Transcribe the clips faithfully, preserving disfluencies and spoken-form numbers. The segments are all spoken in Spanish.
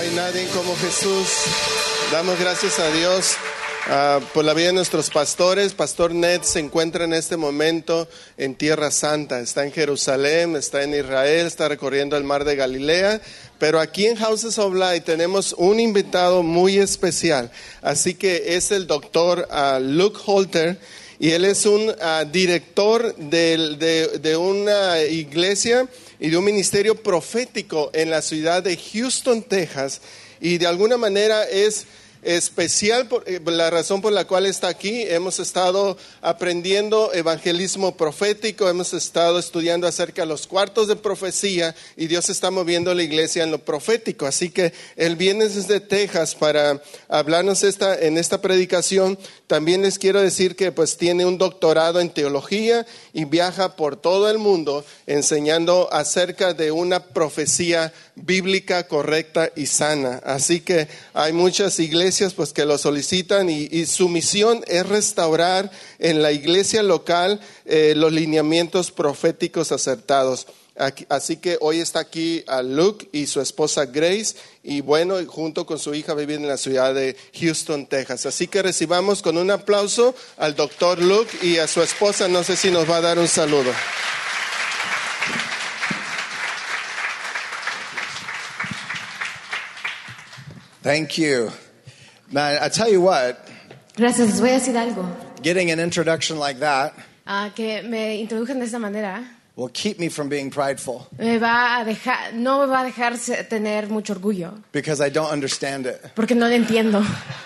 hay nadie como Jesús. Damos gracias a Dios uh, por la vida de nuestros pastores. Pastor Ned se encuentra en este momento en Tierra Santa. Está en Jerusalén, está en Israel, está recorriendo el mar de Galilea. Pero aquí en Houses of Light tenemos un invitado muy especial. Así que es el doctor uh, Luke Holter. Y él es un uh, director de, de, de una iglesia y de un ministerio profético en la ciudad de Houston, Texas. Y de alguna manera es especial por, eh, la razón por la cual está aquí. Hemos estado aprendiendo evangelismo profético, hemos estado estudiando acerca de los cuartos de profecía y Dios está moviendo la iglesia en lo profético. Así que él viene desde Texas para hablarnos esta, en esta predicación. También les quiero decir que pues tiene un doctorado en teología y viaja por todo el mundo enseñando acerca de una profecía bíblica correcta y sana. Así que hay muchas iglesias pues que lo solicitan y, y su misión es restaurar en la iglesia local eh, los lineamientos proféticos acertados. Aquí, así que hoy está aquí a Luke y su esposa Grace y bueno, junto con su hija viven en la ciudad de Houston, Texas. Así que recibamos con un aplauso al doctor Luke y a su esposa. No sé si nos va a dar un saludo. Thank you. Man, I tell you what. Gracias, les voy a decir algo. Getting an introduction like that uh, que me introdujan de esta manera will keep me from being prideful. Me va a dejar, no me va a dejar tener mucho orgullo. Because I don't understand it. Porque no lo entiendo.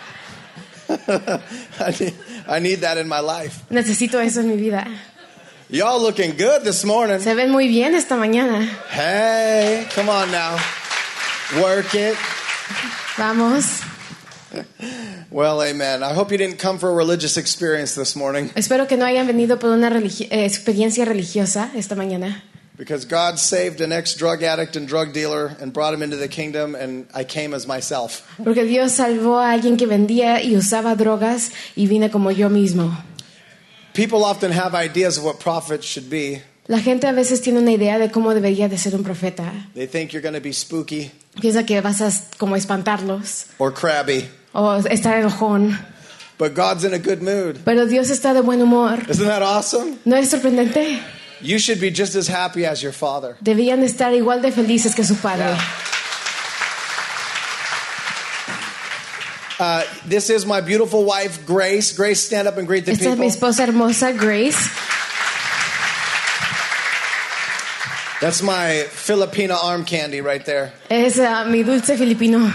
I, need, I need that in my life. Necesito eso en mi vida. Y'all looking good this morning. Se ven muy bien esta mañana. Hey, come on now. Work it. Vamos. Well, amen. I hope you didn't come for a religious experience this morning. Espero que no hayan venido por una religi- eh, experiencia religiosa esta mañana. Because God saved an ex-drug addict and drug dealer and brought him into the kingdom, and I came as myself. Porque Dios salvó a alguien que vendía y usaba drogas y vine como yo mismo. People often have ideas of what prophets should be. La gente a veces tiene una idea de cómo debería de ser un profeta. They think you're going to be spooky. Piensa que vas a como espantarlos. Or crabby. O estar enojón. But God's in a good mood. Pero Dios está de buen humor. Isn't that awesome? ¿No es sorprendente? You should be just as happy as your father. Debían estar igual de felices que su padre. Uh, this is my beautiful wife, Grace. Grace, stand up and greet the Esta people. es mi esposa hermosa, Grace. That's my Filipina arm candy right there. Es uh, mi dulce filipino.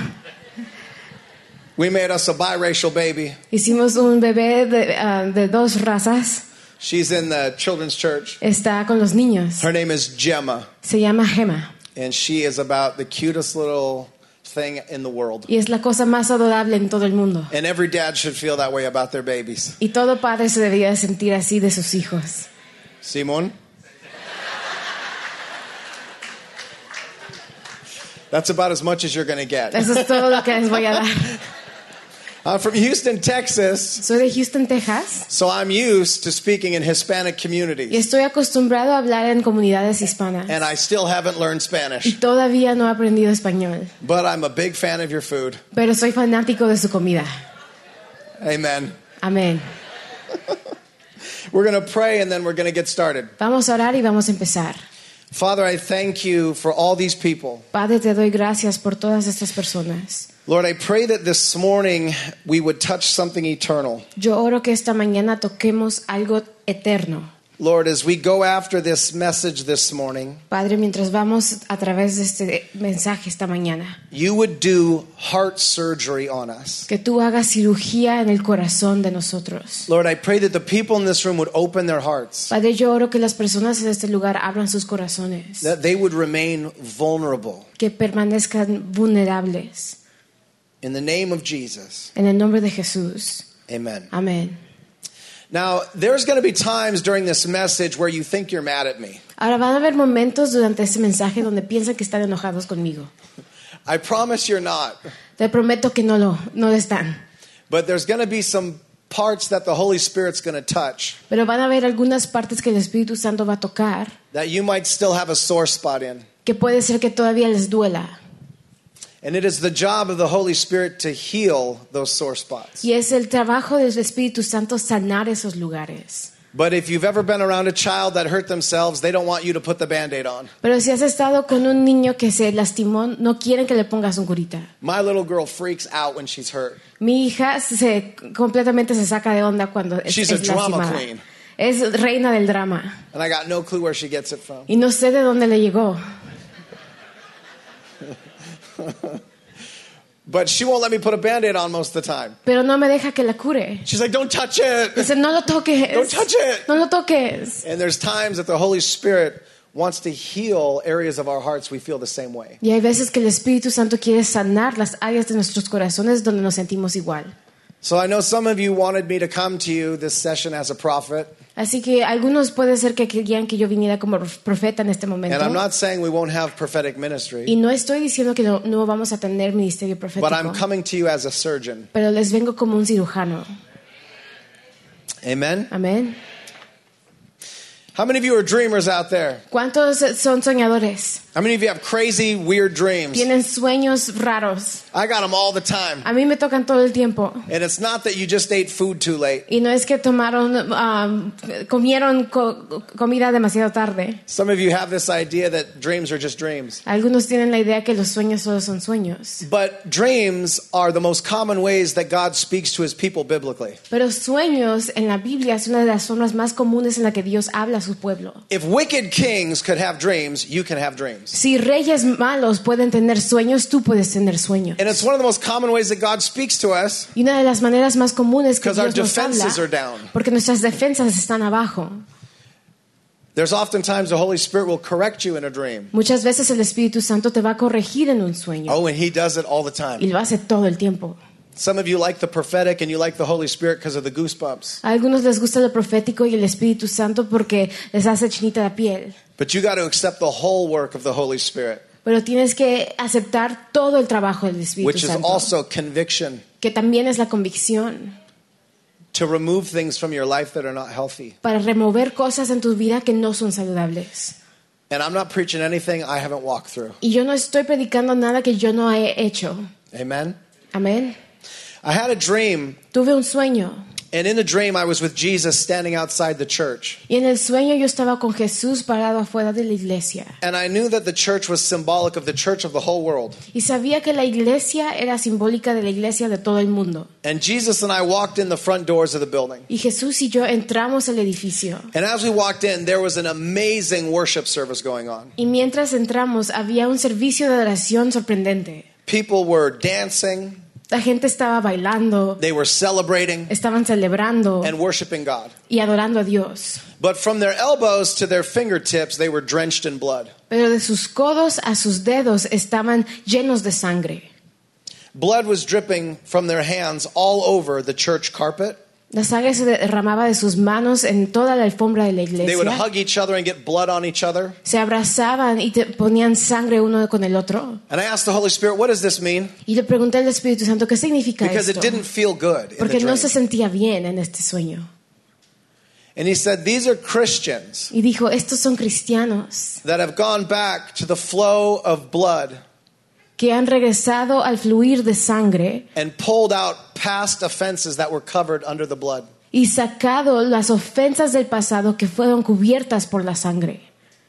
We made us a biracial baby. Hicimos un bebé de, uh, de dos razas. She's in the children's church. Está con los niños. Her name is Gemma. Se llama Gemma. And she is about the cutest little thing in the world. Y es la cosa más adorable en todo el mundo. And every dad should feel that way about their babies. Y todo padre se debería sentir así de sus hijos. Simon? That's about as much as you're going to get. Eso es todo lo que les voy a dar. I'm from Houston, Texas. Soy de Houston, Texas. So I'm used to speaking in Hispanic Y communities. estoy acostumbrado a hablar en comunidades hispanas. And I still haven't learned Y Spanish. todavía no he aprendido español. But I'm a big fan of your food. Pero soy fanático de su comida. Amen. Amén. We're going to pray and then we're going to get started. Vamos a orar y vamos a empezar. Father, I thank you for all these people. Padre, te doy gracias por todas estas personas. Lord, I pray that this morning we would touch something eternal. Yo oro que esta mañana toquemos algo eterno. Lord, as we go after this message this morning, Padre, mientras vamos a través de este mensaje esta mañana, you would do heart surgery on us. que tú hagas cirugía en el corazón de nosotros. Lord, I pray that the people in this room would open their hearts, Padre, yo oro que las personas en este lugar abran sus corazones, that they would remain vulnerable. que permanezcan vulnerables. In the name of Jesus, En el nombre de Jesús. amen. Amén. Now, there's going to be times during this message where you think you're mad at me. Ahora van a haber momentos durante este mensaje donde piensan que están enojados conmigo. I promise you're not. Te prometo que no lo, no lo están. But there's going to be some parts that the Holy Spirit's going to touch Pero van a haber algunas partes que el Espíritu Santo va a tocar that you might still have a sore spot in. que puede ser que todavía les duela. And it is the job of the Holy Spirit to heal those sore spots. Y es el trabajo del Espíritu Santo sanar esos lugares. But if you've ever been around a child that hurt themselves, they don't want you to put the Band-Aid on. Pero si has estado con un niño que se lastimó, no quieren que le pongas un curita. My little girl freaks out when she's hurt. Mi hija se completamente se saca de onda cuando es, She's es a drama lastimada. queen. Es reina del drama. And I got no clue where she gets it from. Y no sé de dónde le llegó. But she won't let me put a Band-Aid on most of the time. Pero no me deja que la cure. She's like, don't touch it. Dice, no lo toques. Don't touch it. No lo toques. And there's times that the Holy Spirit wants to heal areas of our hearts we feel the same way. Y hay veces que el Espíritu Santo quiere sanar las áreas de nuestros corazones donde nos sentimos igual. So I know some of you wanted me to come to you this session as a prophet. Así que algunos puede ser que querían que yo viniera como profeta en este momento. And I'm not saying we won't have prophetic ministry, Y no estoy diciendo que no, no vamos a tener ministerio but I'm profético. coming to you as a surgeon. Pero les vengo como un cirujano. Amen? Amén. How many of you are dreamers out there? ¿Cuántos son soñadores? How many of you have crazy, weird dreams? Tienen sueños raros. I got them all the time. A mí me tocan todo el tiempo. And it's not that you just ate food too late. Y no es que tomaron, um, comieron co- comida demasiado tarde. Some of you have this idea that dreams are just dreams. Algunos tienen la idea que los sueños solo son sueños. But dreams are the most common ways that God speaks to his people biblically. Pero sueños en la Biblia es una de las formas más comunes en la que Dios habla a su pueblo. If wicked kings could have dreams, you can have dreams. Si reyes malos pueden tener sueños, tú puedes tener sueños. And it's one of the most common ways that God speaks to us Y una de las maneras más comunes que because our Dios nos defenses are habla, down. porque nuestras defensas están abajo. There's oftentimes the Holy Spirit will correct you in a dream. Muchas veces el Espíritu Santo te va a corregir en un sueño. Oh, and he does it all the Y time. lo hace todo el tiempo. Some of you like the prophetic and you like the Holy Spirit because of the goosebumps. A algunos les gusta lo profético y el Espíritu Santo porque les hace chinita la piel. But you got to accept the whole work of the Holy Spirit, Pero tienes que aceptar todo el trabajo del Espíritu which is Santo, also conviction que también es la convicción to remove things from your life that are not healthy. para remover cosas en tu vida que no son saludables. And I'm not preaching anything I haven't walked through. Y yo no estoy predicando nada que yo no he hecho. Amen? Amén. I had a dream, Tuve un sueño. and in the dream I was with Jesus standing outside the church. Y en el sueño yo estaba con Jesús parado afuera de la iglesia. And I knew that the church was symbolic of the church of the whole world. Y sabía que la iglesia era simbólica de la iglesia de todo el mundo. And Jesus and I walked in the front doors of the building. Y Jesús y yo entramos al edificio. And as we walked in, there was an amazing worship service going on. Y mientras entramos había un servicio de adoración sorprendente. People were dancing, La gente estaba bailando, they were celebrating estaban celebrando and worshiping God. y adorando a Dios. But from their elbows to their fingertips, they were drenched in blood. Pero de sus codos a sus dedos estaban llenos de sangre. Blood was dripping from their hands all over the church carpet. La sangre se derramaba de sus manos en toda la alfombra de la They would iglesia. hug each other and get blood on each other. Se abrazaban y te ponían sangre uno con el otro. And I asked the Holy Spirit, what does this mean? Y le pregunté al Espíritu Santo, ¿qué significa Because it esto? didn't feel good in the Porque no se dream. sentía bien en este sueño. And he said, these are Christians Y dijo, estos son cristianos that have gone back to the flow of blood que han regresado al fluir de sangre and pulled out past offenses that were covered under the blood. y sacado las ofensas del pasado que fueron cubiertas por la sangre.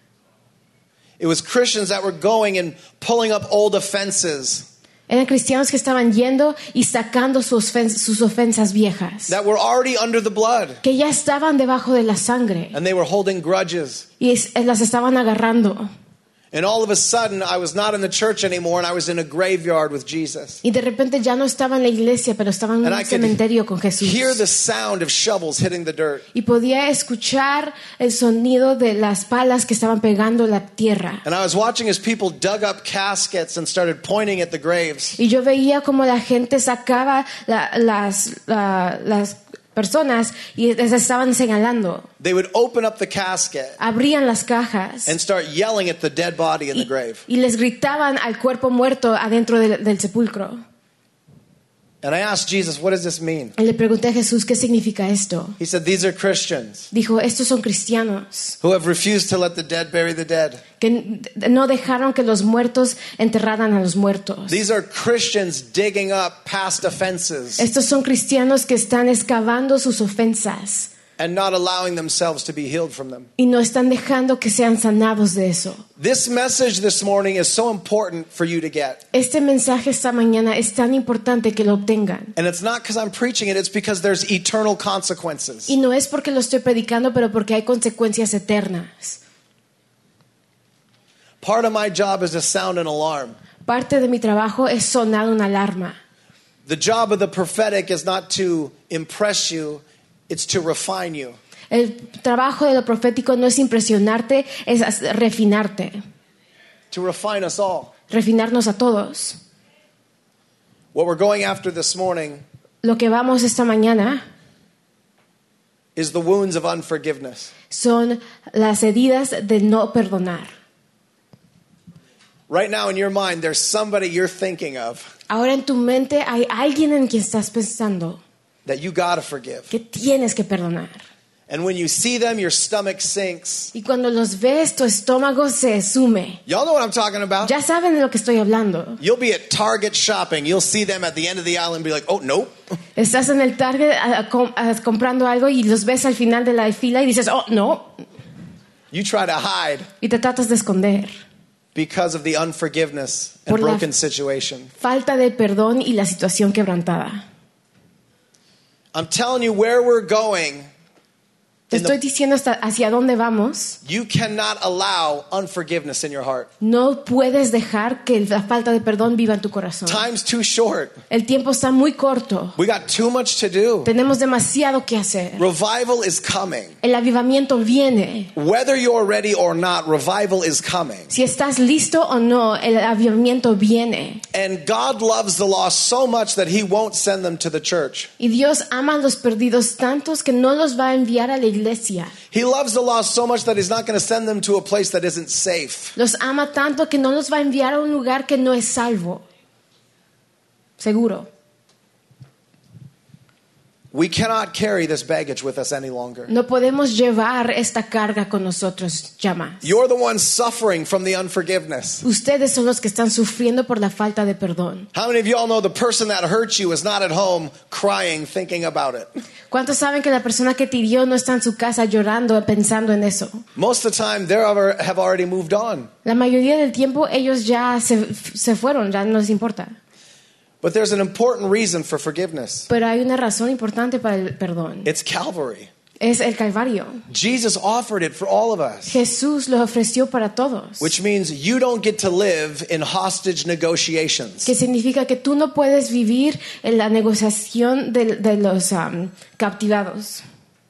It was Christians that were going and pulling up old offenses Eran cristianos que estaban yendo y sacando sus ofensas, sus ofensas viejas, that were already under the blood. que ya estaban debajo de la sangre And they were holding grudges. y es- las estaban agarrando. And all of a sudden, I was not in the church anymore, and I was in a graveyard with Jesus. Y de repente ya no estaba en la iglesia, pero estaba en And I un could cementerio con Jesús. hear the sound of shovels hitting the dirt. Y podía escuchar el sonido de las palas que estaban pegando la tierra. And I was watching as people dug up caskets and started pointing at the graves. Y yo veía como la gente sacaba la- las, la- las personas y les estaban señalando. They would open up the casket Abrían las cajas and start yelling at the dead body in the y, grave. y les gritaban al cuerpo muerto adentro del, del sepulcro. And I asked Jesus, what does this mean? Y le pregunté a Jesús, ¿qué significa esto? He said, these are Christians Dijo, estos son cristianos who have refused to let the dead bury the dead. que no dejaron que los muertos enterraran a los muertos. These are Christians digging up past offenses Estos son cristianos que están excavando sus ofensas and not allowing themselves to be healed from them. y no están dejando que sean sanados de eso. This message this morning is so important for you to get. Este mensaje esta mañana es tan importante que lo obtengan. And it's not because I'm preaching it, it's because there's eternal consequences. Y no es porque lo estoy predicando, pero porque hay consecuencias eternas. Part of my job is to sound an alarm. Parte de mi trabajo es sonar una alarma. The job of the prophetic is not to impress you, it's to refine you. El trabajo de lo profético no es impresionarte, es refinarte. To refine us all. Refinarnos a todos. What we're going after this morning Lo que vamos esta mañana is the wounds of unforgiveness. son las heridas de no perdonar. Right now in your mind, there's somebody you're thinking of Ahora en tu mente hay alguien en quien estás pensando that you gotta forgive. que tienes que perdonar. And when you see them, your stomach sinks. Y cuando los ves, tu estómago se sume. Y'all know what I'm talking about. Ya saben de lo que estoy hablando. You'll be at Target shopping. You'll see them at the end of the aisle and be like, oh, nope. Estás en el Target a, a, a, comprando algo y los ves al final de la fila y dices, oh, no. You try to hide Y te tratas de esconder. because of the unforgiveness and Por la broken situation. falta de perdón y la situación quebrantada. I'm telling you where we're going. Te In estoy the, diciendo hasta hacia dónde vamos. you cannot allow unforgiveness in your heart. No puedes dejar que la falta de perdón viva en tu corazón. Time's too short. El tiempo está muy corto. We got too much to do. Tenemos demasiado que hacer. Revival is coming. El avivamiento viene. Whether you're ready or not, revival is coming. Si estás listo o no, el avivamiento viene. And God loves the lost so much that He won't send them to the church. Y Dios ama a los perdidos tantos que no los va a enviar a la iglesia. He loves the lost so much that He's not going to send them to a place that isn't safe. Los ama tanto que no los va a enviar a un lugar que no es salvo. Seguro. We cannot carry this baggage with us any longer. No podemos llevar esta carga con nosotros ya más. You're the ones suffering from the unforgiveness. Ustedes son los que están sufriendo por la falta de perdón. How many of y'all know the person that hurt you is not at home crying, thinking about it? ¿Cuántos saben que la persona que te hirió no está en su casa llorando, pensando en eso? Most of the time, they have already moved on. La mayoría del tiempo ellos ya se, se fueron, ya no les importa. But there's an important reason for forgiveness. Pero hay una razón importante para el perdón. It's Calvary. Es el Calvario. Jesus offered it for all of us. Jesús lo ofreció para todos. Which means you don't get to live in hostage negotiations. Que significa que tú no puedes vivir en la negociación de, de los um, captivados.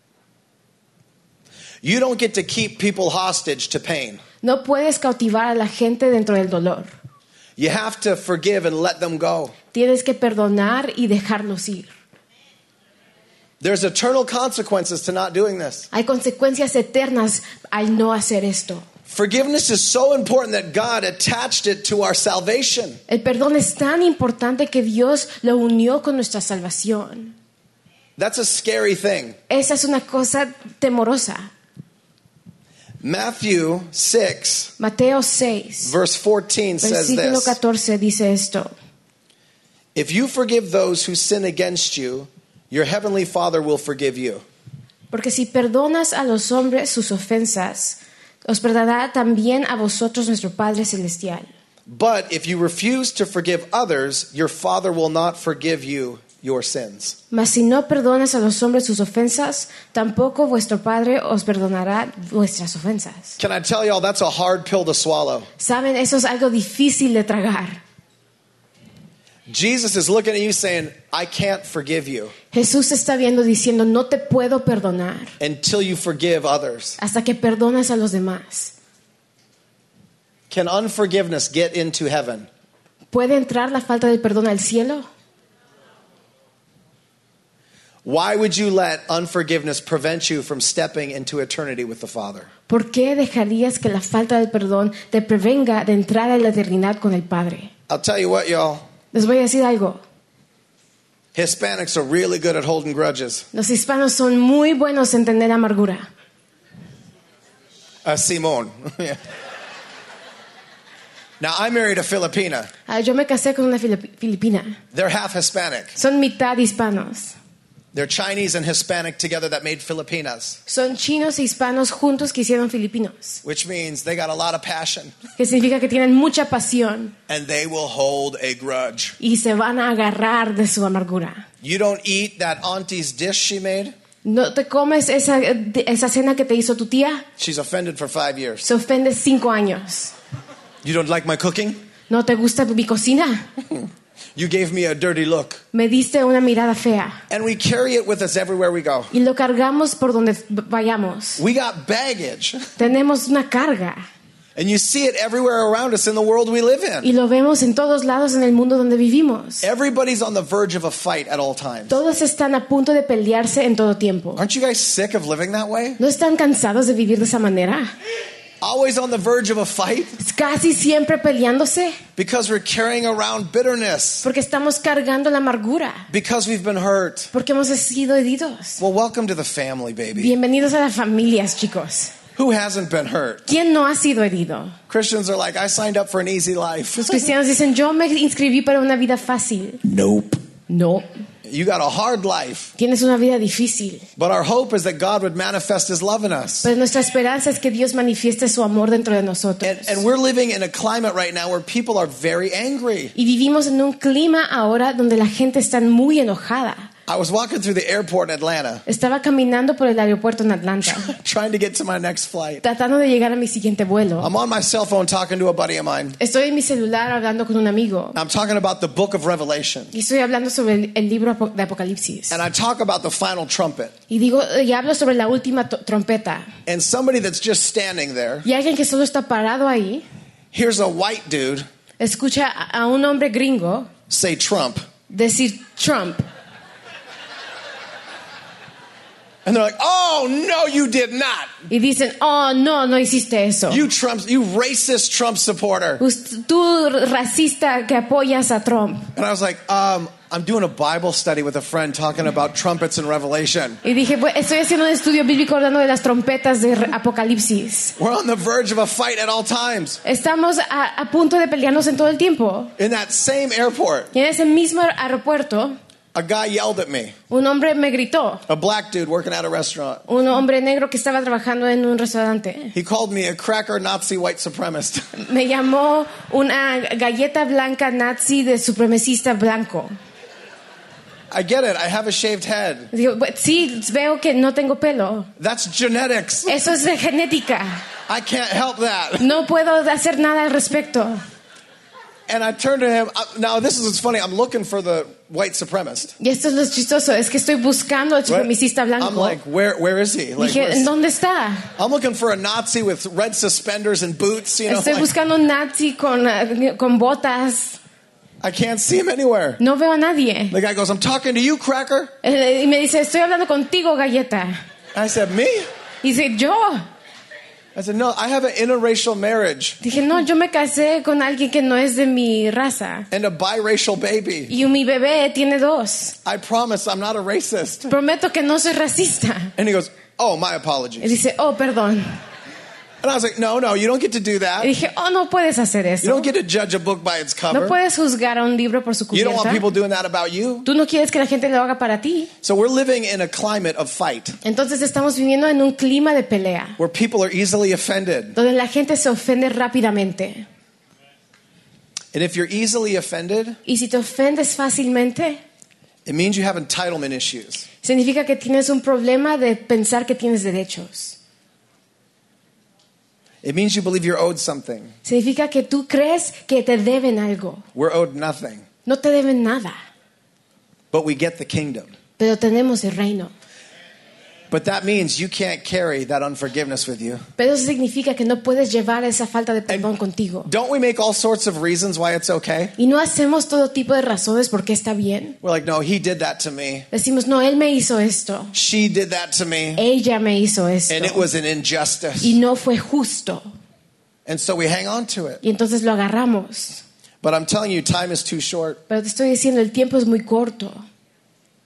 You don't get to keep people hostage to pain. No puedes cautivar a la gente dentro del dolor. You have to forgive and let them go. Tienes que perdonar y dejarlos ir. There's eternal consequences to not doing this. Hay consecuencias eternas al no hacer esto. Forgiveness is so important that God attached it to our salvation. El perdón es tan importante que Dios lo unió con nuestra salvación. That's a scary thing. Esa es una cosa temorosa. Matthew six, Mateo seis, verse fourteen says versículo this. catorce dice esto. If you forgive those who sin against you, your heavenly Father will forgive you. Porque si perdonas a los hombres sus ofensas, os perdonará también a vosotros nuestro Padre Celestial. But if you refuse to forgive others, your Father will not forgive you your sins. Mas si no perdonas a los hombres sus ofensas, tampoco vuestro Padre os perdonará vuestras ofensas. Can I tell y'all, that's a hard pill to swallow. Saben, eso es algo difícil de tragar. Jesus is looking at you saying, I can't forgive you Jesús está viendo diciendo, no te puedo perdonar until you forgive others. hasta que perdonas a los demás. Can unforgiveness get into heaven? ¿Puede entrar la falta de perdón al cielo? Why would you let unforgiveness prevent you from stepping into eternity with the Father? ¿Por qué dejarías que la falta de perdón te prevenga de entrar a la eternidad con el Padre? I'll tell you what, y'all. Les voy a decir algo. Hispanics are really good at holding grudges. Los hispanos son muy buenos en tener amargura. Uh, Simón. Yeah. Now, I married a Filipina. Ah, yo me casé con una filip- filipina. They're half Hispanic. Son mitad hispanos. They're Chinese and Hispanic together that made Filipinas, Son chinos e hispanos juntos que hicieron filipinos. which means they got a lot of passion Que significa que tienen mucha pasión and they will hold a grudge. y se van a agarrar de su amargura. You don't eat that auntie's dish she made? No te comes esa, esa cena que te hizo tu tía. She's offended for five years. Se ofende cinco años. You don't like my cooking? ¿No te gusta mi cocina? You gave me a dirty look. Me diste una mirada fea. And we carry it with us everywhere we go. Y lo cargamos por donde vayamos. We got baggage. Tenemos una carga. And you see it everywhere around us in the world we live in. Y lo vemos en todos lados en el mundo donde vivimos. Everybody's on the verge of a fight at all times. Todos están a punto de pelearse en todo tiempo. Aren't you guys sick of living that way? ¿No están cansados de vivir de esa manera? Always on the verge of a fight Casi siempre peleándose because we're carrying around bitterness, porque estamos cargando la amargura, because we've been hurt. porque hemos sido heridos. Well, welcome to the family, baby. Bienvenidos a las familias, chicos. Who hasn't been hurt? ¿Quién no ha sido herido? Christians are like, I signed up for an easy life. Los cristianos dicen, yo me inscribí para una vida fácil. Nope. No, You got a hard life. tienes una vida difícil. But our hope is that God would manifest His love in us. Pero nuestra esperanza es que Dios manifieste su amor dentro de nosotros. And, and we're living in a climate right now where people are very angry. Y vivimos en un clima ahora donde la gente está muy enojada. I was walking through the airport in Atlanta, Estaba caminando por el aeropuerto en Atlanta, trying to get to my next flight. tratando de llegar a mi siguiente vuelo. I'm on my cell phone talking to a buddy of mine. Estoy en mi celular hablando con un amigo I'm talking about the book of Revelation. y estoy hablando sobre el, el libro apo- de Apocalipsis. And I talk about the final trumpet. Y digo, y hablo sobre la última to- trompeta. And somebody that's just standing there Y alguien que solo está parado ahí hears a white dude escucha a, a un hombre gringo say Trump. decir Trump. And they're like, oh, no, you did not. Y dicen, oh, no, no hiciste eso. You Trump, you racist Trump supporter. Ust- Tú, racista que apoyas a Trump. And I was like, um, I'm doing a Bible study with a friend talking about trumpets and Revelation. Y dije, "Pues, estoy haciendo un estudio bíblico hablando de las trompetas de Re- Apocalipsis. We're on the verge of a fight at all times. Estamos a, a punto de pelearnos en todo el tiempo. In that same airport, Y en ese mismo aeropuerto, a guy yelled at me. un hombre me gritó. A black dude working at a restaurant. Un hombre negro que estaba trabajando en un restaurante. He called me a cracker Nazi white supremacist. Me llamó una galleta blanca nazi de supremacista blanco. I get it. I have a shaved head. Digo, "Bu- sí, veo que no tengo pelo. That's genetics. Eso es de genética. I can't help that. No puedo hacer nada al respecto." And I turned to him. uh, Now, this is what's funny. I'm looking for the white supremacist. Y esto es lo chistoso, es que estoy buscando al Right? supremacista I'm blanco. like, where, where is he? Like, Dije, where's- ¿en dónde está? I'm looking for a Nazi with red suspenders and boots. You know, Estoy like, buscando un nazi con, eh, con botas. I can't see him anywhere. No veo a nadie. The guy goes, I'm talking to you, cracker. Eh, Y me dice, estoy hablando contigo, galleta. I said, me? Y dice, yo. I said, no, I have an interracial marriage Dije, no, yo me casé con alguien que no es de mi raza. and a biracial baby. Y mi bebé tiene dos. I promise I'm not a racist. Prometo que no soy racista. And he goes, oh, my Y apologies. dice, oh, perdón. And I was like, no, no, you don't get to do Y that. dije, oh, no puedes hacer You eso. don't get to judge a book by its No cover. puedes juzgar a un libro por su You don't want cubierta. people doing that about you. Tú no quieres que la gente lo haga para ti. So we're living in a climate of fight Entonces estamos viviendo en un clima de pelea, where people are easily offended. donde la gente se ofende rápidamente. And if you're easily offended, Y si te ofendes fácilmente, it means you have entitlement issues. significa que tienes un problema de pensar que tienes derechos. It means you believe you're owed something. Significa que tú crees que te deben algo. We're owed nothing, No te deben nada, but we get the kingdom. pero tenemos el reino. But that means you can't carry that unforgiveness with you. Pero eso significa que no puedes llevar esa falta de perdón And contigo. Don't we make all sorts of reasons why it's okay? Y no hacemos todo tipo de razones por qué está bien. We're like, no, he did that to me. Decimos, no, él me hizo esto. She did that to me. Ella me hizo esto. And it was an injustice. Y no fue justo. And so we hang on to it. Y entonces lo agarramos. But I'm telling you, time is too short. Pero te estoy diciendo, el tiempo es muy corto.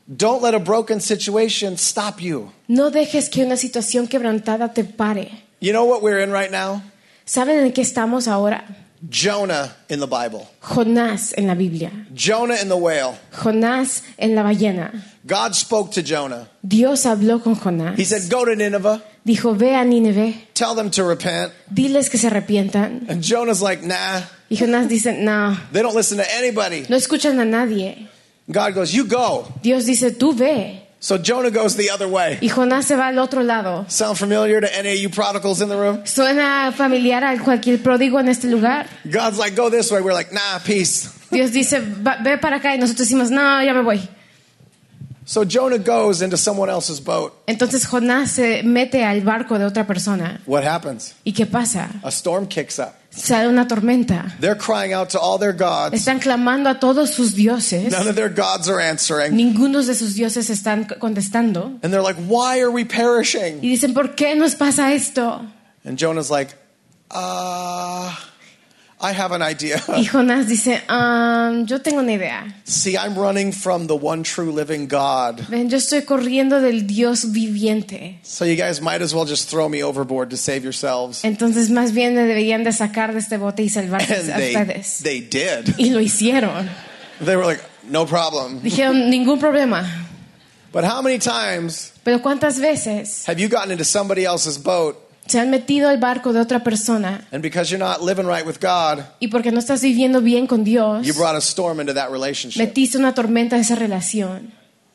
Don't let a broken situation stop you. No dejes que una situación quebrantada te pare. You know what we're in right now? ¿Saben en qué estamos ahora? Jonah in the Bible. Jonás en la Biblia. Jonah in the whale. Jonás en la ballena. God spoke to Jonah. Dios habló con Jonás. He said, go to Nineveh. Dijo, ve a Nínive, Tell them to repent. diles que se arrepientan. And Jonah's like, nah. Y Jonás dice, no, They don't listen to anybody. no escuchan a nadie. God goes, you go. Dios dice, tú ve. So Jonah goes the other way. Y Jonás se va al otro lado. Sound familiar to any of you prodigals in the room? ¿Suena familiar a cualquier pródigo en este lugar? God's like, go this way. We're like, nah, peace. Dios dice, "Va- ve para acá", y nosotros decimos, no, ya me voy. So Jonah goes into someone else's boat. Entonces Jonás se mete al barco de otra persona. What happens? ¿Y qué pasa? A storm kicks up. Sale una tormenta. They're crying out to all their gods. Están clamando a todos sus dioses. None of their gods are answering. Ninguno de sus dioses están contestando. And they're like, why are we perishing? Y dicen, ¿por qué nos pasa esto? And Jonah's like, uh, I have an idea. Y Jonás dice, "Ah, yo tengo una idea. See, I'm running from the one true living God. Ven, yo estoy corriendo del Dios viviente. So you guys might as well just throw me overboard to save yourselves. Entonces más bien me deberían de sacar de este bote y salvarse And a they, ustedes." they did. Y lo hicieron. They were like, no problem. Dijeron, ningún problema. But how many times Pero ¿cuántas veces have you gotten into somebody else's boat, se han metido al barco de otra persona and because you're not living right with God, y porque no estás viviendo bien con Dios, you brought a storm into that relationship? metiste una tormenta a esa relación?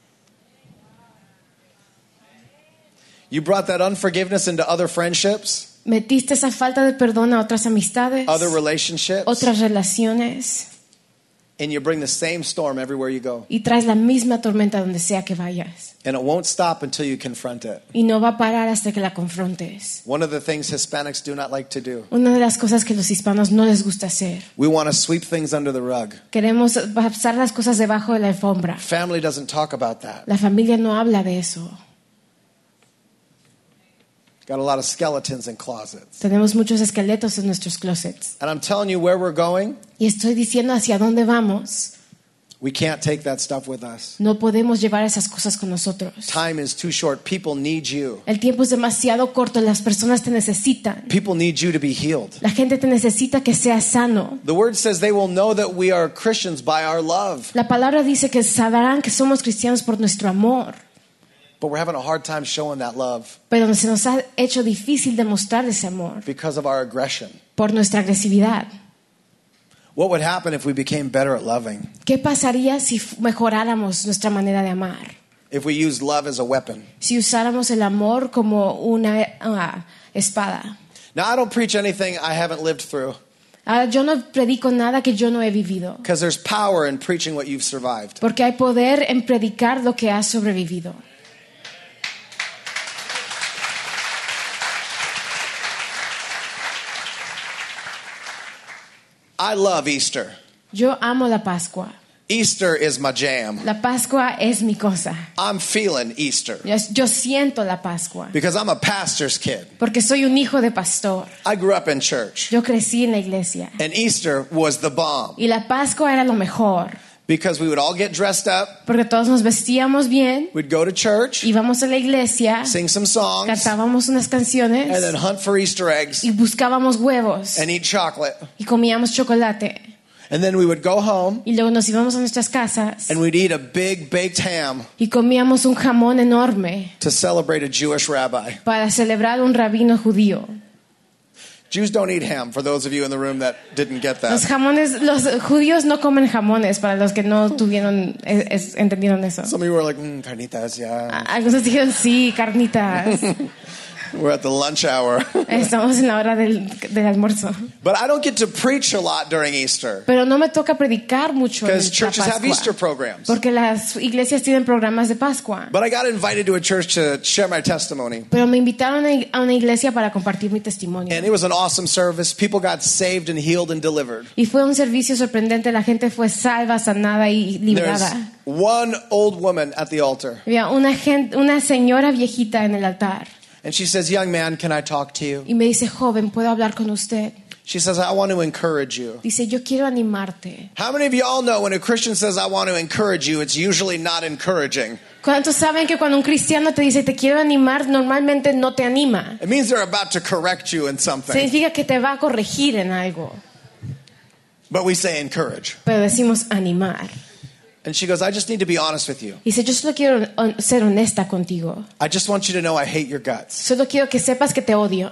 You brought that unforgiveness into other friendships, Metiste esa falta de perdón a otras amistades, other relationships, otras relaciones, and you bring the same storm everywhere you go. y traes la misma tormenta donde sea que vayas. And it won't stop until you confront it. Y no va a parar hasta que la confrontes. One of the things Hispanics do not like to do. Una de las cosas que los hispanos no les gusta hacer. We want to sweep things under the rug. Queremos pasar las cosas debajo de la alfombra. Family doesn't talk about that. La familia no habla de eso. Got a lot of skeletons in closets. Tenemos muchos esqueletos en nuestros closets. And I'm telling you where we're going, Y estoy diciendo hacia dónde vamos. we can't take that stuff with us. No podemos llevar esas cosas con nosotros. Time is too short. People need you. El tiempo es demasiado corto. Las personas te necesitan. People need you to be healed. La gente te necesita que seas sano. The word says they will know that we are Christians by our love. La palabra dice que sabrán que somos cristianos por nuestro amor. But we're having a hard time showing that love Pero se nos ha hecho difícil demostrar ese amor because of our aggression. por nuestra agresividad. What would happen if we became better at loving? ¿Qué pasaría si mejoráramos nuestra manera de amar? If we used love as a weapon? Si usáramos el amor como una uh, espada. Now, I don't preach anything I haven't lived through Ahora, yo no predico nada que yo no he vivido. because there's power in preaching what you've survived. Porque hay poder en predicar lo que has sobrevivido. I love Easter. Yo amo la Pascua. Easter is my jam. La Pascua es mi cosa. I'm feeling Easter Yo, yo siento la Pascua. because I'm a pastor's kid. Porque soy un hijo de pastor. I grew up in church, Yo crecí en la iglesia. and Easter was the bomb Y la Pascua era lo mejor. because we would all get dressed up, Porque todos nos vestíamos bien. we'd go to church, Íbamos a la iglesia. sing some songs, Cantábamos unas canciones. and then hunt for Easter eggs Y buscábamos huevos. and eat chocolate. Y comíamos chocolate. And then we would go home Y luego nos íbamos a nuestras casas. and we'd eat a big baked ham Y comíamos un jamón enorme to celebrate a Jewish rabbi. para celebrar un rabino judío. Jews don't eat ham, for those of you in the room that didn't get Los that. jamones, los judíos no comen jamones, para los que no tuvieron, es, es- entendieron eso. Some of you were like, mm, carnitas, yeah. A- Algunos dijeron, sí, carnitas. We're at the lunch hour. Estamos en la hora del, del almuerzo. But I don't get to preach a lot during Easter Pero no me toca predicar mucho en because la churches have Easter Pascua. programs. Porque las iglesias tienen programas de Pascua. But I got invited to a church to share my testimony. Pero me invitaron a a una iglesia para compartir mi testimonio. And it was an awesome service. People got saved and healed and delivered. Y fue un servicio sorprendente. La gente fue salva, sanada y There's liberada. one old woman at the altar. Había una, gente, una señora viejita en el altar. And she says, young man, can I talk to you? Y me dice, joven, ¿puedo hablar con usted? She says, I want to encourage you. Dice, yo quiero animarte. How many of you all know when a Christian says, I want to encourage you, it's usually not encouraging? ¿Cuántos saben que cuando un cristiano te dice, te quiero animar, normalmente no te anima? It means they're about to correct you in something. Significa que te va a corregir en algo. But we say encourage. Pero decimos animar. And she goes, I just need to be honest with you. Dice, yo solo quiero on- ser honesta contigo. I just want you to know I hate your guts. Solo quiero que sepas que te odio.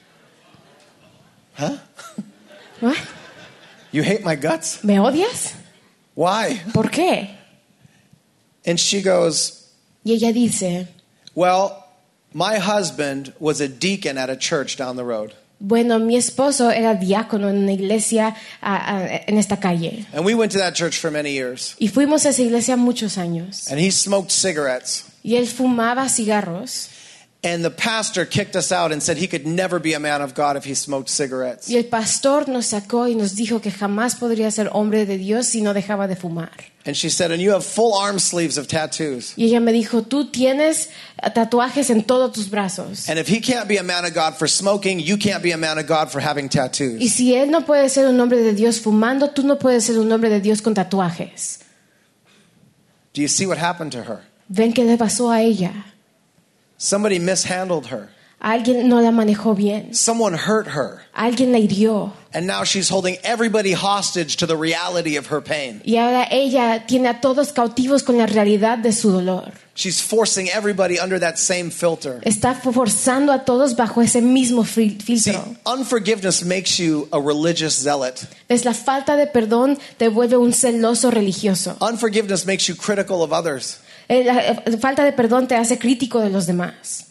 Huh? ¿What? You hate my guts? ¿Me odias? Why? ¿Por qué? And she goes, Y ella dice, well, my husband was a deacon at a church down the road. bueno, mi esposo era diácono en una iglesia ah, ah, en esta calle. And we went to that church for many years. Y fuimos a esa iglesia muchos años. And he smoked cigarettes. Y él fumaba cigarros. And the pastor kicked us out and said he could never be a man of God if he smoked cigarettes. Y el pastor nos sacó y nos dijo que jamás podría ser hombre de Dios si no dejaba de fumar. And she said, and you have full arm sleeves of tattoos. Y ella me dijo, tú tienes tatuajes en todos tus brazos. And if he can't be a man of God for smoking, you can't be a man of God for having Y tattoos. si él no puede ser un hombre de Dios fumando, tú no puedes ser un hombre de Dios con tatuajes. Do you see what happened to her? ¿Ven qué le pasó a ella? Somebody mishandled her. Alguien no la manejó bien. Someone hurt her. Alguien la hirió. And now she's holding everybody hostage to the reality of her pain. Y ahora ella tiene a todos cautivos con la realidad de su dolor. She's forcing everybody under that same filter. Está forzando a todos bajo ese mismo fil- See, filtro. unforgiveness makes you a religious zealot. Es la falta de perdón te vuelve un celoso religioso. Unforgiveness makes you critical of others. Eh, La eh, falta de perdón te hace crítico de los demás.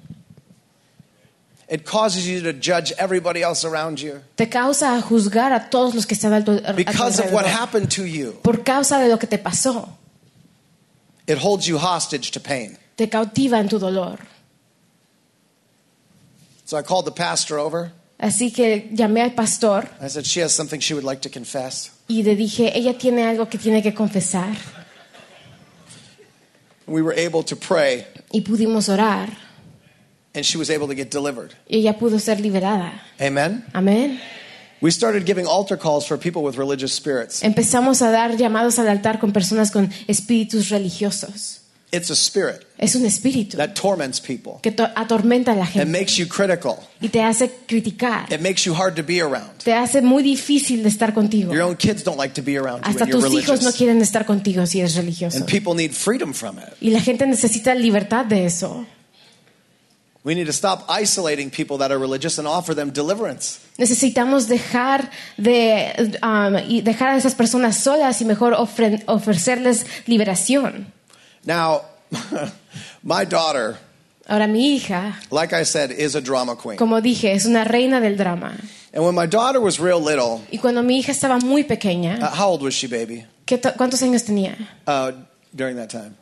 It causes you to judge everybody else around you. Te causa a juzgar a todos los que están a tu, a tu Because of what alrededor. happened to you, Por causa de lo que te pasó. it holds you hostage to pain. Te cautiva en tu dolor. So I called the pastor over. Así que llamé al pastor I said, she has something she would like to confess. y le dije, ella tiene algo que tiene que confesar. We were able to pray, Y pudimos orar and she was able to get delivered. y ella pudo ser liberada. Amen? Amén. We started giving altar calls for people with religious spirits. Empezamos a dar llamados al altar con personas con espíritus religiosos. It's a spirit Es un espíritu that torments people que to- atormenta a la and gente makes you critical. y te hace criticar. It makes you hard to be around. Te hace muy difícil de estar contigo. Your own kids don't like to be around you Hasta when you're tus hijos no religious. quieren estar contigo si eres religioso. And people need freedom from it. Y la gente necesita libertad de eso. We need to stop isolating people that are religious and offer them deliverance. Necesitamos dejar de um, y dejar a esas personas solas y mejor ofre- ofrecerles liberación. Now, my daughter, Ahora mi hija, like I said, is a drama queen. como dije, es una reina del drama. And when my daughter was real little, Y cuando mi hija estaba muy uh, pequeña, how old was she, baby? ¿qué to- ¿cuántos años tenía? Uh, during that time?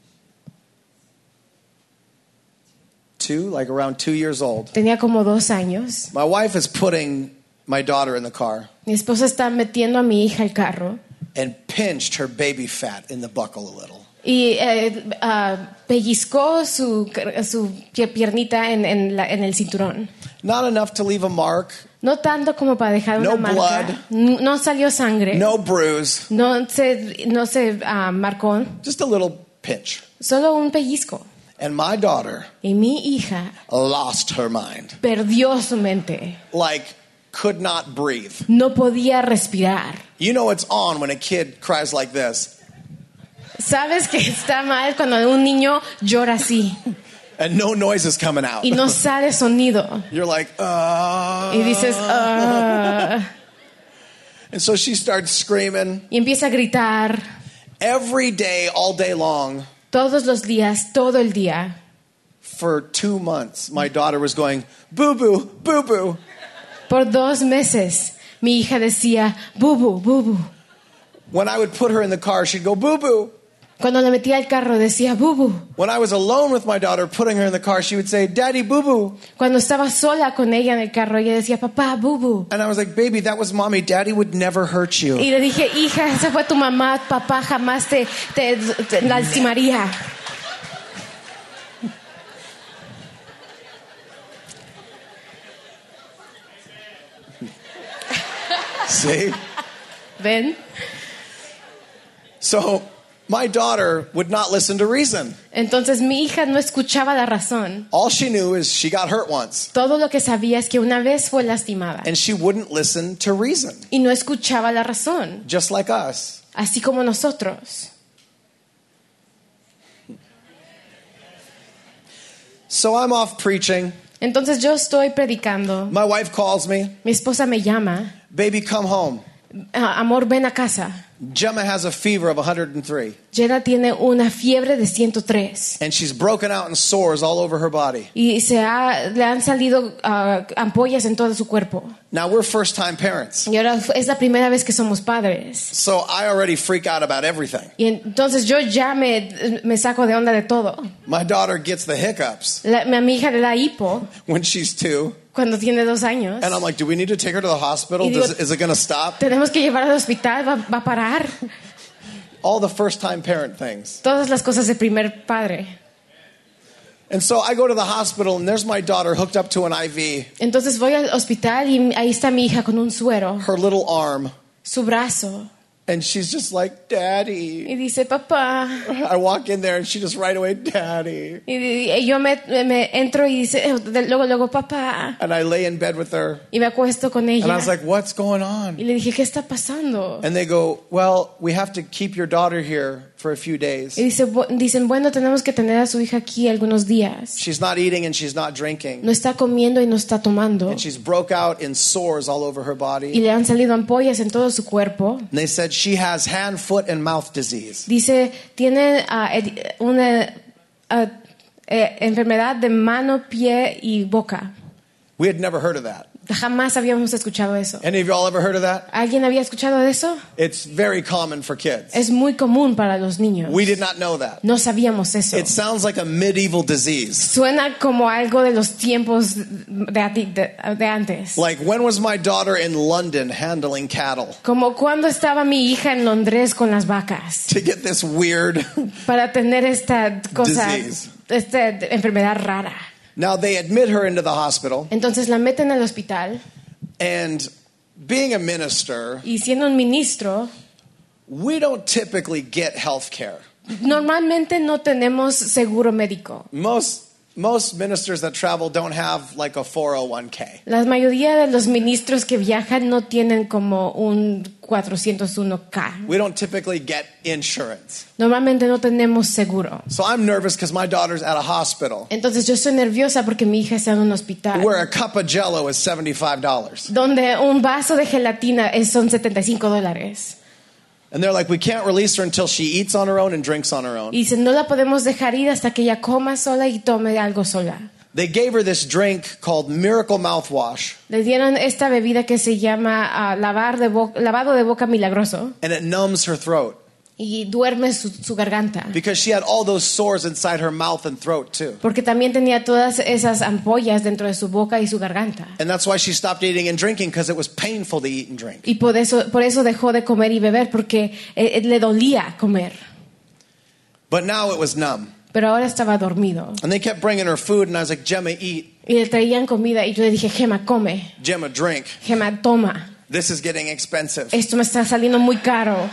Two, like around two years old. Tenía como dos años. My wife is putting my daughter in the car Mi esposa está metiendo a mi hija al carro and pinched her baby fat in the buckle a little. y eh, ah, pellizcó su, su piernita en, en, la- en el cinturón. Not enough to leave a mark, No tanto como para dejar una No marca. blood. N- No salió sangre. no bruise, No se, no se ah, marcó. just a little pinch. Solo un pellizco. And my daughter Y mi hija lost her mind. perdió su mente. Like, could not breathe. No podía respirar. You know it's on when a kid cries like this. ¿Sabes que está mal cuando un niño llora así And no noise is coming out. y no sale sonido? You're like, uh. Y dices, "Ah", And so she starts screaming. y empieza a gritar Every day, all day long, todos los días, todo el día. for two months, my daughter was going, boo boo, boo boo. Por dos meses mi hija decía, bubu, bubu. When I would put her in the car, she'd go, boo boo. Cuando la metía al carro decía, bubu. When I was alone with my daughter, putting her in the car, she would say, daddy, boo boo. Cuando estaba sola con ella en el carro, ella decía, papá, bubu. And I was like, baby, that was mommy. Daddy would never hurt you. Y le dije, hija, esa fue tu mamá, papá jamás te, te, te lastimaría. See? ¿Ven? So my daughter would not listen to reason. Entonces mi hija no escuchaba la razón. All she knew is she got hurt once. Todo lo que sabía es que una vez fue lastimada. And she wouldn't listen to reason. Y no escuchaba la razón. Just like us. Así como nosotros. So I'm off preaching. Entonces yo estoy predicando. My wife calls me. Mi esposa me llama. Baby, come home. Ah, amor, ven a casa. Gemma has a fever of one hundred three. Jenna tiene una fiebre de ciento tres. And she's broken out in sores all over her body. Y se ha, le han salido uh, ampollas en todo su cuerpo. Now we're first time parents. Y ahora es la primera vez que somos padres. So I already freak out about everything. Y entonces yo ya me, me saco de onda de todo. My daughter gets the hiccups La, a mi hija le da hipo when she's two. cuando tiene dos años. And I'm like, do we need to take her to the hospital? Y digo, Does, is it going to stop? Tenemos que llevarla al hospital, va, va a parar. All the first time parent things. Todas las cosas de primer padre. And so I go to the hospital and there's my daughter hooked up to an I V. Entonces voy al hospital y ahí está mi hija con un suero, Her little arm. su brazo. And she's just like, Daddy. Y dice, papá. I walk in there and she just right away, Daddy. Y yo me, me entro y dice, luego, luego, papá. And I lay in bed with her. Y me acuesto con ella. And I was like, what's going on? Y le dije, ¿qué está pasando? And they go, well, we have to keep your daughter here for a few days. Y dice, dicen, bueno, tenemos que tener a su hija aquí algunos días. She's not eating and she's not drinking. No está comiendo y no está tomando. And she's broke out in sores all over her Y body. le han salido ampollas en todo su cuerpo. And they said she has hand, foot, and mouth disease. Dice, tiene uh, ed- una uh, eh, enfermedad de mano, pie y boca. We had never heard of that. Jamás habíamos escuchado eso. Any of y'all ever heard of that? ¿Alguien había escuchado de eso? It's very common for kids. Es muy común para los niños. We did not know that. No sabíamos eso. It sounds like a medieval disease. Suena como algo de los tiempos de, ati- de, de antes. Like, when was my daughter in London handling cattle Como cuando estaba mi hija en Londres con las vacas to get this weird? para tener esta cosa, Disease. esta enfermedad rara. Now, they admit her into the hospital, Entonces la meten al hospital and being a minister, y siendo un ministro, we don't typically get health care. normalmente no tenemos seguro médico. Most most ministers that travel don't have like a four oh one k. La mayoría de los ministros que viajan no tienen como un cuatrocientos uno K. We don't typically get insurance. Normalmente no tenemos seguro. So I'm nervous because my daughter's at a hospital Entonces yo estoy nerviosa porque mi hija está en un hospital where a cup of Jell-O is seventy-five dollars. donde un vaso de gelatina es- son setenta y cinco dólares. And they're like, we can't release her until she eats on her own and drinks on her own. Y dicen, no la podemos dejar ir hasta que ella coma sola y tome algo sola. They gave her this drink called Miracle Mouthwash, Le dieron esta bebida que se llama ah, lavar de bo- lavado de boca milagroso and it numbs her throat y duerme su, su garganta. because she had all those sores inside her mouth and throat too. Porque también tenía todas esas ampollas dentro de su boca y su garganta. And that's why she stopped eating and drinking, because it was painful to eat and drink. Y por eso, por eso dejó de comer y beber, porque eh, eh, le dolía comer. But now it was numb. Pero ahora estaba dormido. And they kept bringing her food, and I was like, Gemma, eat. Y le traían comida y yo le dije, Gemma, come. Gemma, drink. Gemma, toma. This is getting expensive. Esto me está saliendo muy caro.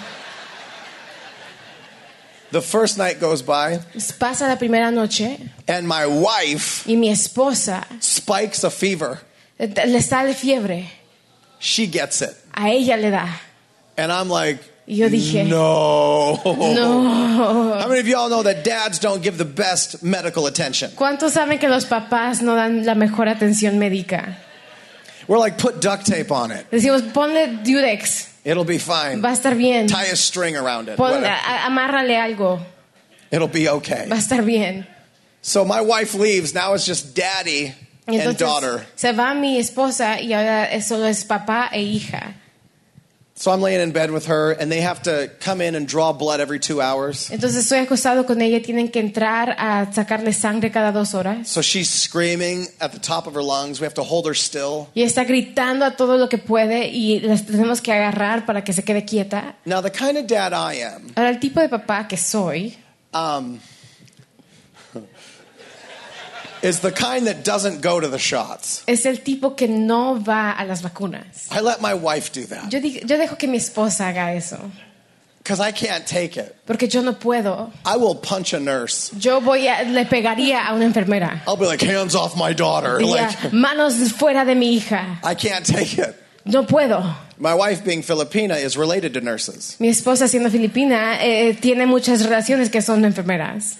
The first night goes by, Pasa la primera noche and my wife y mi esposa spikes a fever. eh, le sale fiebre. She gets it. A ella le da. And I'm like, Y yo dije, no. no. How many of y'all know that dads don't give the best medical attention? ¿Cuántos saben que los papás no dan la mejor atención médica? We're like, put duct tape on it. Decimos, ponle Durex, It'll be fine. va a estar bien. Tie a string around it. Pon, Whatever. a- amárrale algo, It'll be okay. va a estar bien. So my wife leaves. Now it's just daddy Y and entonces daughter. se va mi esposa y ahora es- solo es papá e hija. So I'm laying in bed with her, and they have to come in and draw blood every two hours. Entonces estoy acostado con ella, tienen que entrar a sacarle sangre cada dos horas. So she's screaming at the top of her lungs. We have to hold her still. Y está gritando a todo lo que puede y las tenemos que agarrar para que se quede quieta. Now, the kind of dad I am, Ahora, el tipo de papá que soy, um, is the kind that doesn't go to the shots. es el tipo que no va a las vacunas. I let my wife do that Yo, di- yo dejo que mi esposa haga eso, because I can't take it. porque yo no puedo. I will punch a nurse. Yo voy a, le pegaría a una enfermera. I'll be like, hands off my daughter. Diría, Like, manos fuera de mi hija. I can't take it. No puedo. My wife, being Filipina, is related to nurses. Mi esposa, siendo filipina, eh, tiene muchas relaciones que son enfermeras.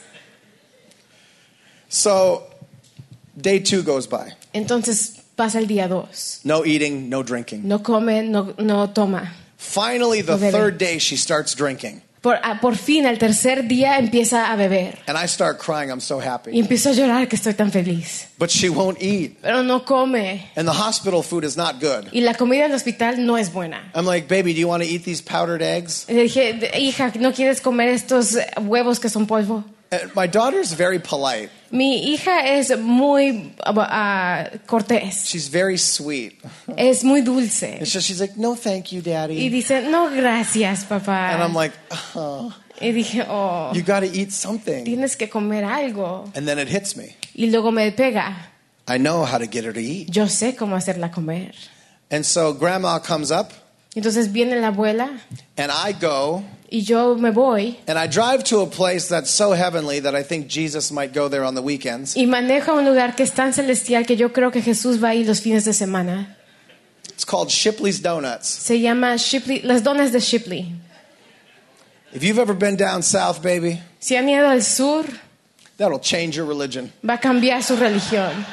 So, day two goes by. Entonces pasa el día dos. No eating, no drinking. No come, no, no toma. Finally, the No bebe. third day, she starts drinking. Por, ah, por fin, al tercer día empieza a beber. And I start crying. I'm so Y happy. empiezo a llorar que estoy tan feliz. But she won't eat. Pero no come. And the hospital food is not good. Y la comida del hospital no es buena. I'm like, baby, do you want to eat these powdered eggs? Le dije, hija, ¿no quieres comer estos huevos que son polvo? And my daughter's very polite. Mi hija es muy ah, cortés. She's very sweet. Es muy dulce. And so she's like, no, thank you, Y Daddy. dice, no, gracias, papá. And I'm like, oh, Y dije, oh, you got to eat something. tienes que comer algo. And then it hits me. Y luego me pega. I know how to get her to eat. Yo sé cómo hacerla comer. And so grandma comes up, Entonces viene la abuela and I go, y yo me voy and I drive to a place that's so heavenly that I think Jesus might go there on the weekends. y manejo a un lugar que es tan celestial que yo creo que Jesús va ahí los fines de semana. It's called Shipley's Donuts. Se llama Shipley, las donas de Shipley. If you've ever been down south, baby, Si han ido al sur, that'll change your religion. va a cambiar su religión.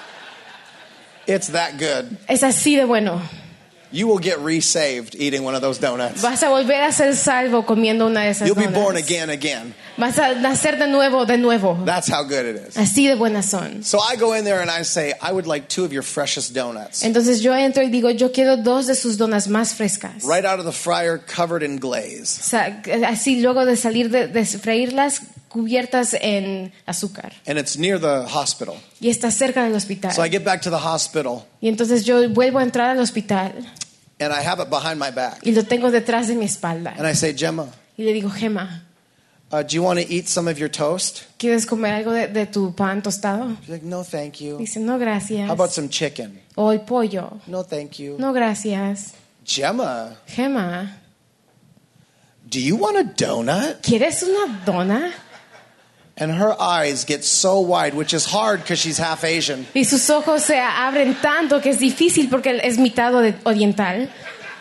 It's that good. Es así de bueno. You will get resaved eating one of those donuts. Vas a volver a ser salvo comiendo una de esas You'll be donas. born again, again. Vas a nacer de nuevo, de nuevo. That's how good it is. Así de buenas son. So I go in there and I say, I would like two of your freshest donuts. Entonces yo entro y digo, yo quiero dos de sus donas más frescas. Right out of the fryer, covered in glaze. O sea, así luego de salir de, de freírlas, cubiertas en azúcar. And it's near the hospital. Y está cerca del hospital. So I get back to the hospital Y entonces yo vuelvo a entrar al hospital and I have it behind my back. y lo tengo detrás de mi espalda. And I say, Gemma, Y le digo, Gemma, uh, do you want to eat some of your toast? ¿quieres comer algo de, de tu pan tostado? She's like, no, thank you. Dice, no, gracias. How about some chicken? O el pollo. No, thank you. No, gracias. Gemma, Gemma, do you want a donut? ¿quieres una dona? And her eyes get so wide, which is hard because she's half Asian. Y sus ojos se abren tanto que es difícil porque es mitad de- oriental.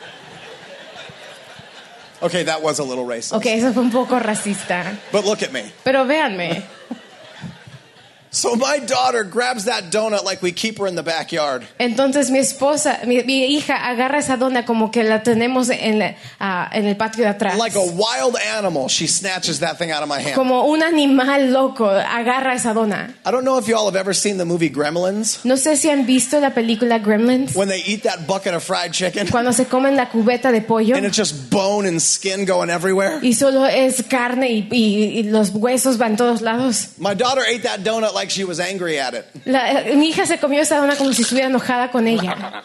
Okay, that was a little racist. Ok, eso fue un poco racista. But look at me. Pero véanme. So my daughter grabs that donut like we keep her in the backyard. Entonces mi esposa, mi, mi hija agarra esa dona como que la tenemos en, la- ah, en el patio de atrás. Like a wild animal, she snatches that thing out of my hand. Como un animal loco agarra esa dona. I don't know if y'all have ever seen the movie Gremlins. No sé si han visto la película Gremlins. When they eat that bucket of fried chicken Cuando se comen la cubeta de pollo and it's just bone and skin going everywhere. y solo es carne y, y- y los huesos van todos lados. My daughter ate that donut like she was angry at it. La- mi hija se comió esa dona como si estuviera enojada con ella.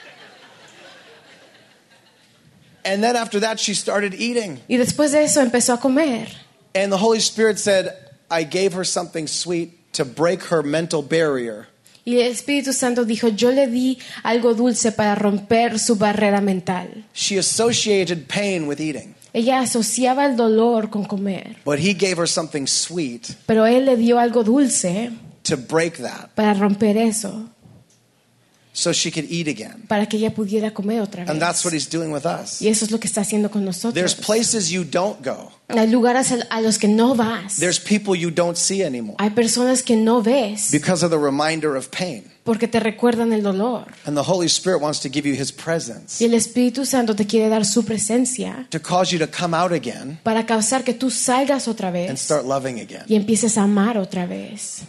And then after that, she started eating. Y después de eso empezó a comer. And the Holy Spirit said, I gave her something sweet to break her mental barrier. Y el Espíritu Santo dijo, yo le di algo dulce para romper su barrera mental. She associated pain with eating, Ella asociaba el dolor con comer, but He gave her something sweet pero Él le dio algo dulce to break that para romper eso, so she could eat again. para que ella pudiera comer otra And that's what vez. He's doing with us. Y eso es lo que está haciendo con There's nosotros. places you don't go. Hay lugares a los que no vas. There's people you don't see anymore Hay personas que no ves because of the reminder of pain. porque te recuerdan el dolor. And the Holy Spirit wants to give you His presence Y el Espíritu Santo te quiere dar su presencia to cause you to come out again para causar que tú salgas otra and vez start loving again. y empieces a amar otra vez.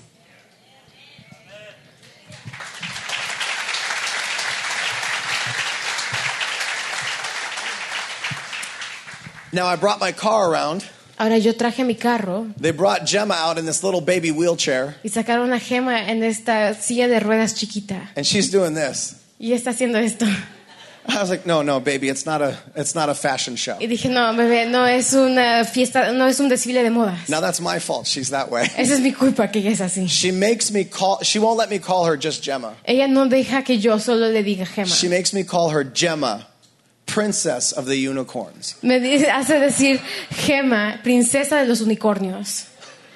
Now I brought my car around. Ahora yo traje mi carro They brought Gemma out in this little baby wheelchair, y sacaron a Gemma en esta silla de ruedas chiquita. and she's doing this. Y está haciendo esto. I was like, no, no, baby, it's not a, it's not a fashion show. Y dije, no, bebé, no es una fiesta, no es un desfile de modas. Now that's my fault. She's that way. Esa es mi culpa que ella es así. She makes me call, she won't let me call her just Gemma. Ella no deja que yo solo le diga Gemma. She makes me call her Gemma, princess of the unicorns. Me dice, hace decir Gemma, princesa de los unicornios.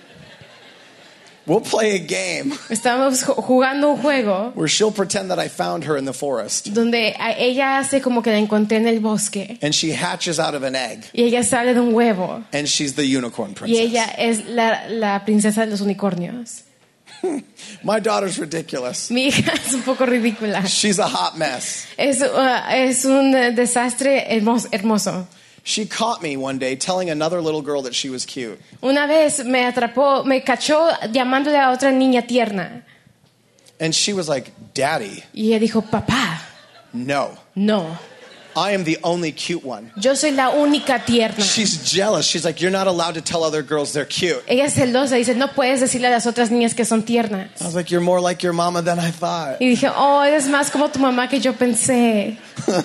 We'll play a game Estamos jugando un juego where she'll pretend that I found her in the forest. donde ella hace como que la encontré en el bosque. And she hatches out of an egg. Y ella sale de un huevo. And she's the unicorn Y princess. ella es la, la princesa de los unicornios. My daughter's ridiculous. Mi hija es un poco ridícula. She's a hot mess. Es, uh, es un desastre hermoso, hermoso. She caught me one day telling another little girl that she was cute. Una vez me atrapó, me cachó llamándole a otra niña tierna. And she was like, Daddy, Y ella dijo, papá, no. no. I am the only cute one. Yo soy la única tierna. She's jealous. She's like, you're not allowed to tell other girls they're cute. Ella es celosa, dice, no puedes decirle a las otras niñas que son tiernas. I was like, you're more like your mama than I thought. Y dije, oh, eres más como tu mamá que yo pensé.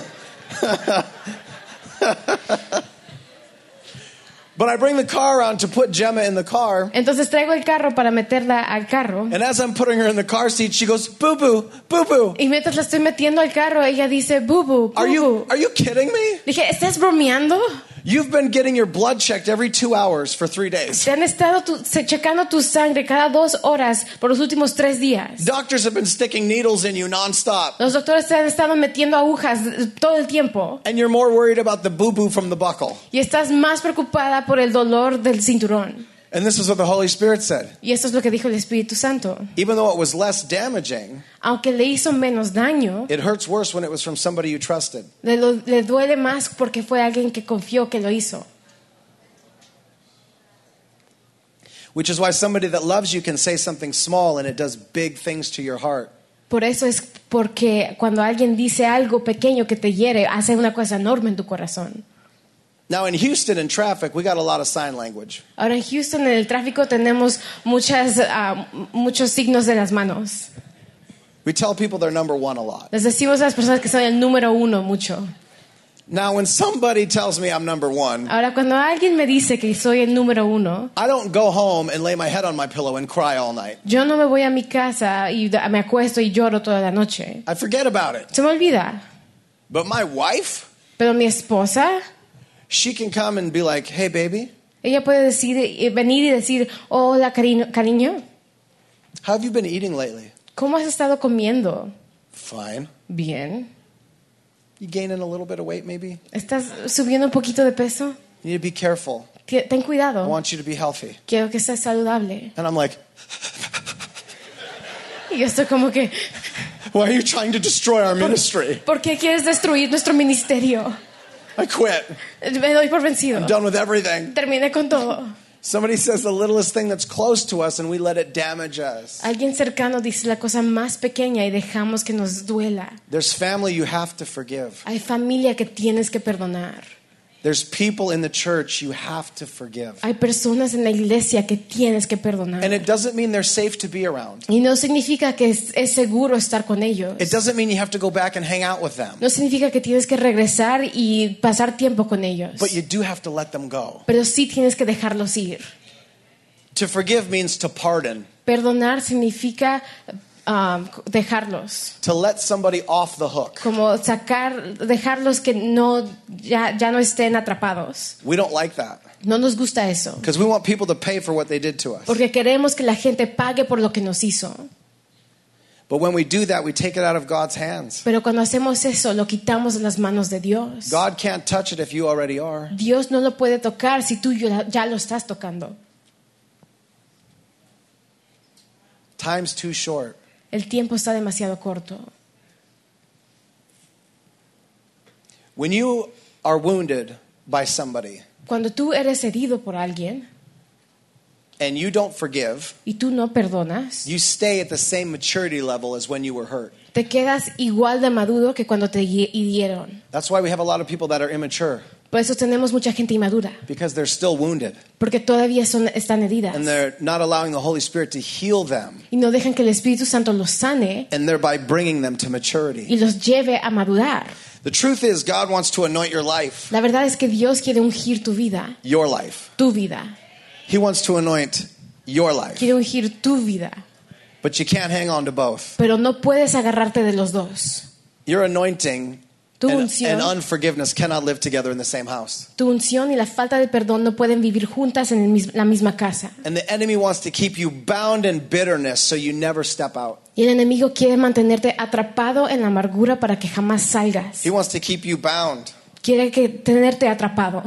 But I bring the car around to put Gemma in the car. Entonces traigo el carro para meterla al carro. And as I'm putting her in the car seat, she goes, boo boo, boo boo. Y mientras la estoy metiendo al carro, ella dice, bubu, Are you, bubu. are you kidding me? Dije, ¿estás bromeando? You've been getting your blood checked every two hours for three days. Te han estado tu, se, checando tu sangre cada dos horas por los últimos tres días. Doctors have been sticking needles in you nonstop. Los doctores te han estado metiendo agujas todo el tiempo. And you're more worried about the boo-boo from the buckle. Y estás más preocupada por el dolor del cinturón. And this is what the Holy Spirit said. Y esto es lo que dijo el Espíritu Santo. Even though it was less damaging, Aunque le hizo menos daño, it hurts worse when it was from somebody you trusted. le, lo- le duele más porque fue alguien que confió que lo hizo. Which is why somebody that loves you can say something small and it does big things to your heart. Por eso es porque cuando alguien dice algo pequeño que te hiere, hace una cosa enorme en tu corazón. Now in Houston in traffic, we got a lot of sign language. Ahora en Houston, en el tráfico, tenemos muchas, ah, muchos signos de las manos. We tell people they're number one a lot. Les decimos a las personas que son el número uno mucho. Now when somebody tells me I'm number one, Ahora, cuando alguien me dice que soy el número uno, I don't go home and lay my head on my pillow and cry all night. yo no me voy a mi casa y me acuesto y lloro toda la noche. I forget about it. Se me olvida. But my wife, Pero mi esposa, she can come and be like, hey baby, ella puede decir, eh, venir y decir, hola cariño, cariño, how have you been eating lately? ¿cómo has estado comiendo? Fine. Bien. You gaining a little bit of weight maybe? ¿Estás subiendo un poquito de peso? You need to be careful. Ten I cuidado. want you to be healthy. Quiero que estés saludable. And I'm like, Y yo estoy como que, why are you trying to destroy our ministry? ¿por qué quieres destruir nuestro ministerio? I quit. Me doy por vencido. I'm done with everything. Terminé con todo. Somebody says the littlest thing that's close to us and we let it damage us. Alguien cercano dice la cosa más pequeña y dejamos que nos duela. There's family you have to forgive. Hay familia que tienes que perdonar. There's people in the church you have to forgive. Hay personas en la iglesia que tienes que perdonar. And it doesn't mean they're safe to be around. Y no significa que es, es seguro estar con ellos. It doesn't mean you have to go back and hang out with them. No significa que tienes que regresar y pasar tiempo con ellos. But you do have to let them go. Pero sí tienes que dejarlos ir. To forgive means to pardon. Perdonar significa um, dejarlos. To let somebody off the hook. Como sacar, dejarlos que no, ya, ya no estén atrapados. We don't like that. No nos gusta eso. Because we want people to pay for what they did to us. Porque queremos que la gente pague por lo que nos hizo. But when we do that, we take it out of God's hands. Pero cuando hacemos eso, lo quitamos de las manos de Dios. God can't touch it if you already are. Dios no lo puede tocar si tú ya ya lo estás tocando. Time's too short. El tiempo está demasiado corto. When you are wounded by somebody Cuando tú eres herido por alguien and you don't forgive, y tú no perdonas, you stay at the same maturity level as when you were hurt. te quedas igual de maduro que cuando te hi- hirieron. That's why we have a lot of people that are immature, Por eso tenemos mucha gente inmadura, because they're still wounded porque todavía son, están heridas and they're not allowing the Holy Spirit to heal them y no dejan que el Espíritu Santo los sane and thereby bringing them to maturity. y los lleve a madurar. The truth is, God wants to anoint your life, La verdad es que Dios quiere ungir tu vida, your life. tu vida. He wants to anoint your life. Quiere ungir tu vida. But you can't hang on to both. Pero no puedes agarrarte de los dos. Your anointing Tu and, unción, and unforgiveness cannot live together in the same house. tu unción y la falta de perdón no pueden vivir juntas en el mis- la misma casa. And the enemy wants to keep you bound in bitterness so you never step out. Y el enemigo quiere mantenerte atrapado en la amargura para que jamás salgas. He wants to keep you bound. Quiere que tenerte atrapado.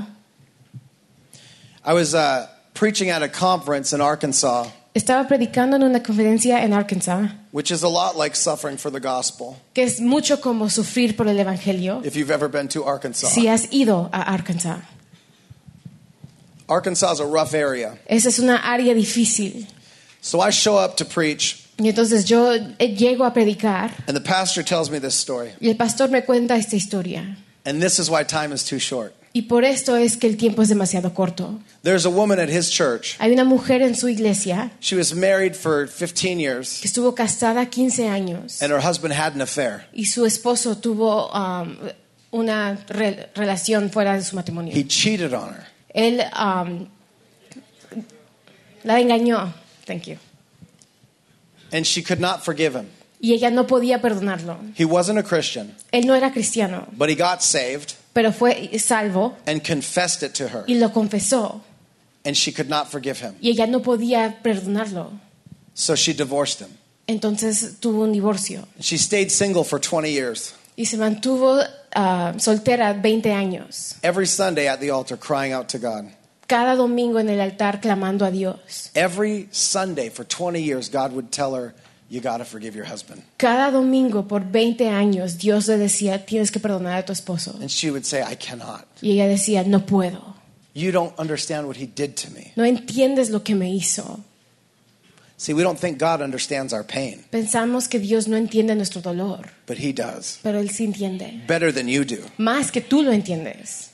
I was uh, preaching at a conference in Arkansas, Estaba predicando en una conferencia en Arkansas, which is a lot like suffering for the gospel, que es mucho como sufrir por el evangelio. if you've ever been to Arkansas. Si has ido a Arkansas, Arkansas is a rough area. esa es una área difícil. So I show up to preach, Y entonces yo eh, llego a predicar and the pastor tells me this story. y el pastor me cuenta esta historia. And this is why time is too short. Y por esto es que el tiempo es demasiado corto. There's a woman at his church. Hay una mujer en su iglesia She was married for fifteen years, que estuvo casada quince años and her husband had an affair. y su esposo tuvo um, una re- relación fuera de su matrimonio. He cheated on her. Él um, la engañó. Thank you. And she could not forgive him. Y ella no podía perdonarlo. He wasn't a Christian, Él no era cristiano, but he got saved pero fue salvo and confessed it to her. y lo confesó. And she could not forgive him. Y ella no podía perdonarlo. So she divorced him. Entonces tuvo un divorcio. She stayed single for twenty years. Y se mantuvo uh, soltera veinte años. Every Sunday at the altar crying out to God. Cada domingo en el altar clamando a Dios. Every Sunday for twenty years, God would tell her, you got to forgive your husband. Cada domingo por veinte años Dios le decía, tienes que perdonar a tu esposo. And she would say, I cannot. Y ella decía, no puedo. You don't understand what he did to me. No entiendes lo que me hizo. See, we don't think God understands our pain, Pensamos que Dios no entiende nuestro dolor, but he does. pero Él sí entiende. Better than you do. Más que tú lo entiendes.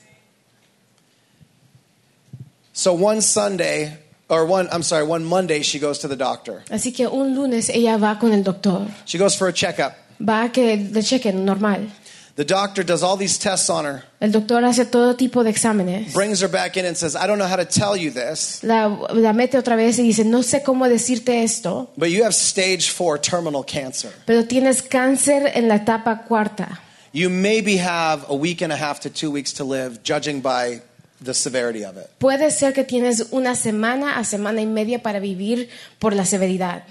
So one Sunday, or one, I'm sorry, one Monday she goes to the doctor. Así que un lunes ella va con el doctor. She goes for a checkup. Va a que le chequen normal. The doctor does all these tests on her, El doctor hace todo tipo de exámenes. brings her back in and says, I don't know how to tell you this, La, la mete otra vez y dice, no sé cómo decirte esto, but you have stage four terminal cancer. pero tienes cáncer en la etapa cuarta. You maybe have a week and a half to two weeks to live, judging by the severity of it. Puede ser que tienes una semana a semana y media para vivir por la severidad.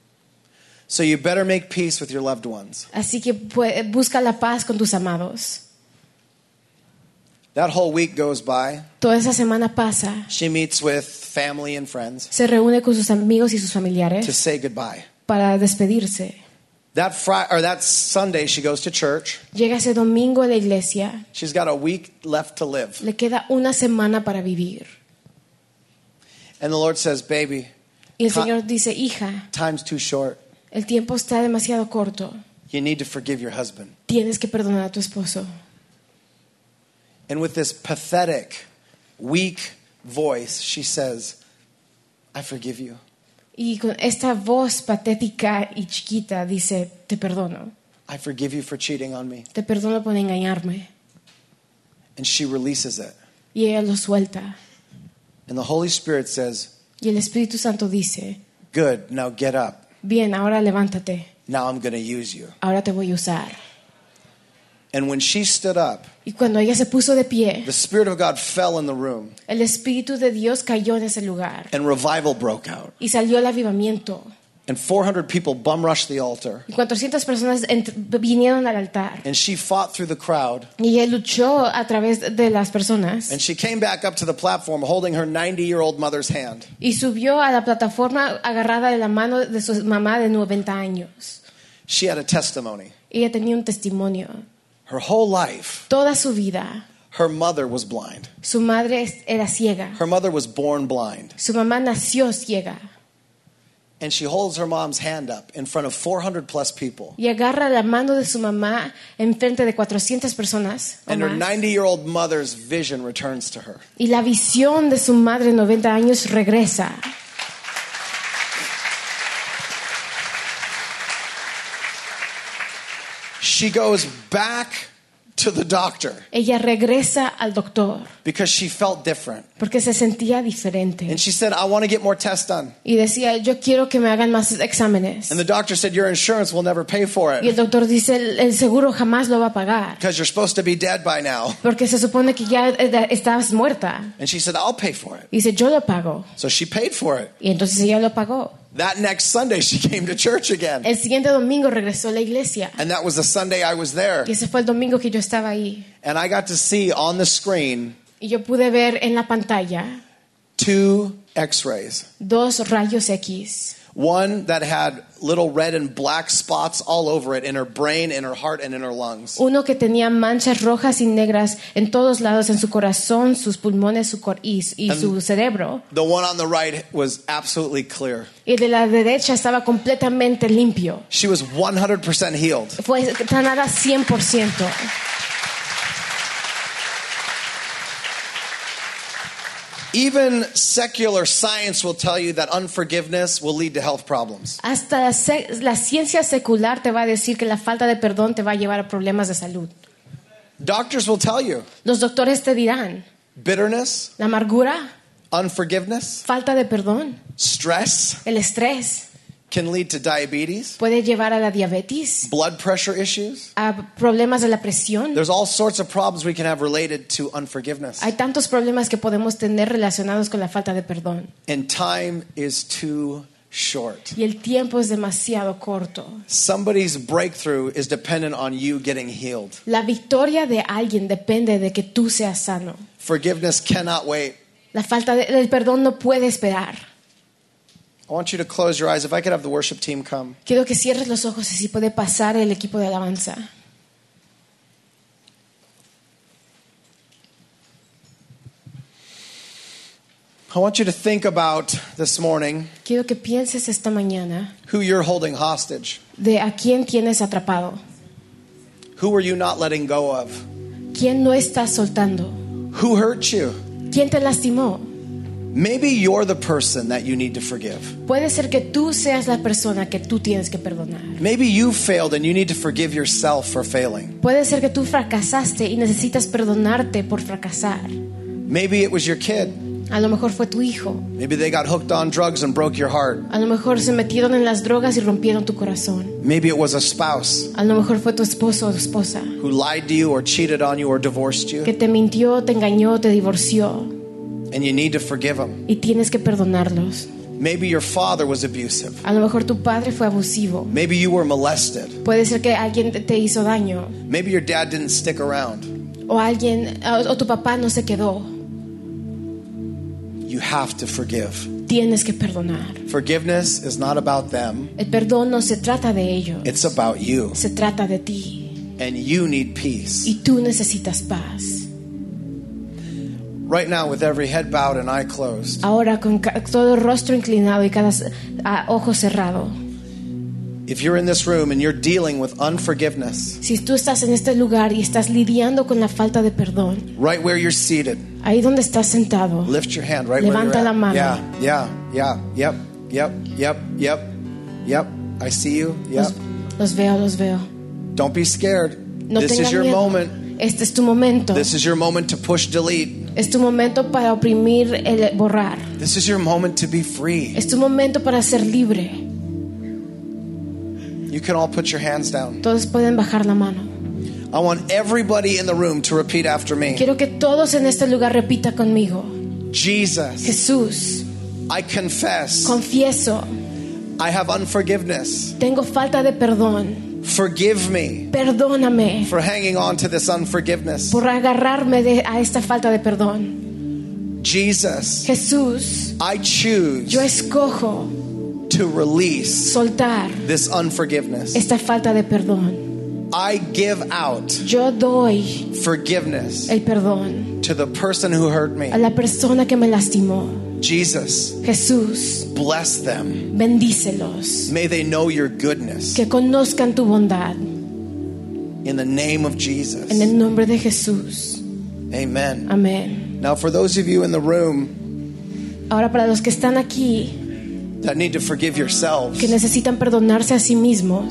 So you better make peace with your loved ones. Así que pu- busca la paz con tus amados. That whole week goes by. Toda esa semana pasa. She meets with family and friends Se reúne con sus amigos y sus to familiares say goodbye. para despedirse. That Friday or that Sunday she goes to church. Llega ese domingo a la iglesia. She's got a week left to live. Le queda una semana para vivir. And the Lord says, baby, Y el Ti- Señor dice, hija, time's too short. el tiempo está demasiado corto. You need to forgive your husband. Tienes que perdonar a tu esposo. And with this pathetic, weak voice, she says, I forgive you. Y con esta voz patética y chiquita dice, te perdono. I forgive you for cheating on me. Te perdono por engañarme. And she releases it. Y ella lo suelta. And the Holy Spirit says, Y el Espíritu Santo dice, good, now get up. bien, ahora levántate. Now I'm going to use you. Ahora te voy a usar. And when she stood up, Y cuando ella se puso de pie, the Spirit of God fell in the room el Espíritu de Dios cayó en ese lugar. and revival broke out. Y salió el avivamiento. And four hundred people bum rushed the altar. Y cuatrocientas personas ent- vinieron al altar. And she fought through the crowd. Y ella luchó a través de las personas. And she came back up to the platform holding her ninety-year-old mother's hand. Y subió a la plataforma agarrada de la mano de su mamá de noventa años. She had a testimony. Ella tenía un testimonio. Her whole life, Toda su vida, her mother was blind. su madre era ciega. Her mother was born blind. Su mamá nació ciega. And she holds her mom's hand up in front of four hundred plus people. Y agarra la mano de su mamá en frente de cuatrocientas personas. o And her más. ninety-year-old mother's vision returns to her. Y la visión de su madre de noventa años regresa. She goes back to the doctor Ella regresa al doctor because she felt different. porque se sentía diferente. And she said, I want to get more tests done. Y decía, yo quiero que me hagan más exámenes. And the doctor said, your insurance will never pay for Y el it doctor dice, el, el seguro jamás lo va a pagar. because you're supposed to be dead by now. Porque se supone que ya eh, estabas muerta. And she said, I'll pay for it. Y dice, yo lo pago. So she paid for it. Y entonces ella lo pagó. That next Sunday, she came to church again. El siguiente domingo regresó a la iglesia. And that was the Sunday I was there. Y ese fue el domingo que yo estaba ahí. And I got to see on the screen Y yo pude ver en la pantalla two x-rays. dos rayos X. One that had little red and black spots all over it in her brain, in her heart, and in her lungs. Uno que tenía manchas rojas y negras en todos lados, en su corazón, sus pulmones su cor y, y su cerebro. The one on the right was absolutely clear. Y de la derecha estaba completamente limpio. She was one hundred percent healed. Fue sanada cien por ciento. Even secular science will tell you that unforgiveness will lead to health problems. Hasta la, se- la ciencia secular te va a decir que la falta de perdón te va a llevar a problemas de salud. Doctors will tell you Los doctores te dirán, bitterness, la amargura, unforgiveness, falta de perdón, stress el estrés can lead to diabetes, puede llevar a la diabetes, blood pressure issues. a problemas de la presión. There's all sorts of problems we can have related to unforgiveness. Hay tantos problemas que podemos tener relacionados con la falta de perdón. And time is too short. Y el tiempo es demasiado corto. Somebody's breakthrough is dependent on you getting healed. La victoria de alguien depende de que tú seas sano. Forgiveness cannot wait. La falta de, el perdón no puede esperar. I want you to close your eyes. If I could have the worship team come. Quiero que cierres los ojos y si puede pasar el equipo de alabanza. I want you to think about this morning Quiero que pienses esta mañana who you're holding hostage. de a quién tienes atrapado. Who are you not letting go of? ¿Quién no estás soltando? Who hurt you? ¿Quién te lastimó? Maybe you're the person that you need to forgive. Puede ser que tú seas la persona que tú tienes que perdonar. Maybe you failed and you need to forgive yourself for failing. Puede ser que tú fracasaste y necesitas perdonarte por fracasar. Maybe it was your kid. A lo mejor fue tu hijo. Maybe they got hooked on drugs and broke your heart. A lo mejor se metieron en las drogas y rompieron tu corazón. Maybe it was a spouse A lo mejor fue tu esposo o tu esposa who lied to you or cheated on you or divorced you. que te mintió, te engañó, te divorció And you need to forgive them. y tienes que perdonarlos. Maybe your father was abusive. A lo mejor tu padre fue abusivo. Maybe you were molested. Puede ser que alguien te- te hizo daño Maybe your dad didn't stick around. o alguien o, o tu papá no se quedó. You have to forgive. Tienes que perdonar. Forgiveness is not about them. El perdón no se trata de ellos, It's about you. se trata de ti And you need peace. y tú necesitas paz. Right now, with every head bowed and eye closed, Ahora con ca- todo el rostro inclinado y cada ah, ojo cerrado. if you're in this room and you're dealing with unforgiveness, Si tú estás en este lugar y estás lidiando con la falta de perdón, right where you're seated, ahí donde estás sentado, lift your hand right where Levanta you're la at. mano. Yeah, yeah, yeah, yep, yep, yep, yep, yep. I see you. Yep. los, los veo, los veo. Don't be scared. No This is tengan your miedo. moment. Este es tu momento. This is your moment to push delete. Es tu momento para oprimir el borrar. This is your moment to be free. Es tu momento para ser libre. You can all put your hands down. Todos pueden bajar la mano. I want everybody in the room to repeat after me. Quiero que todos en este lugar repita conmigo. Jesus, Jesús, I confess confieso, I have unforgiveness. tengo falta de perdón. Forgive me Perdóname for hanging on to this unforgiveness. por agarrarme de, a esta falta de perdón. Jesus, Jesús, I choose yo escojo to release soltar this unforgiveness. esta falta de perdón. I give out Yo doy forgiveness el perdón to the person who hurt a me. la persona que me lastimó. Jesus, Jesús, bless them. bendícelos, May they know your goodness. que conozcan tu bondad. In the name of Jesus. En el nombre de Jesús. Amen. Amén. Now, for those of you in the room Ahora para los que están aquí, that need to forgive yourselves, que necesitan perdonarse a sí mismos,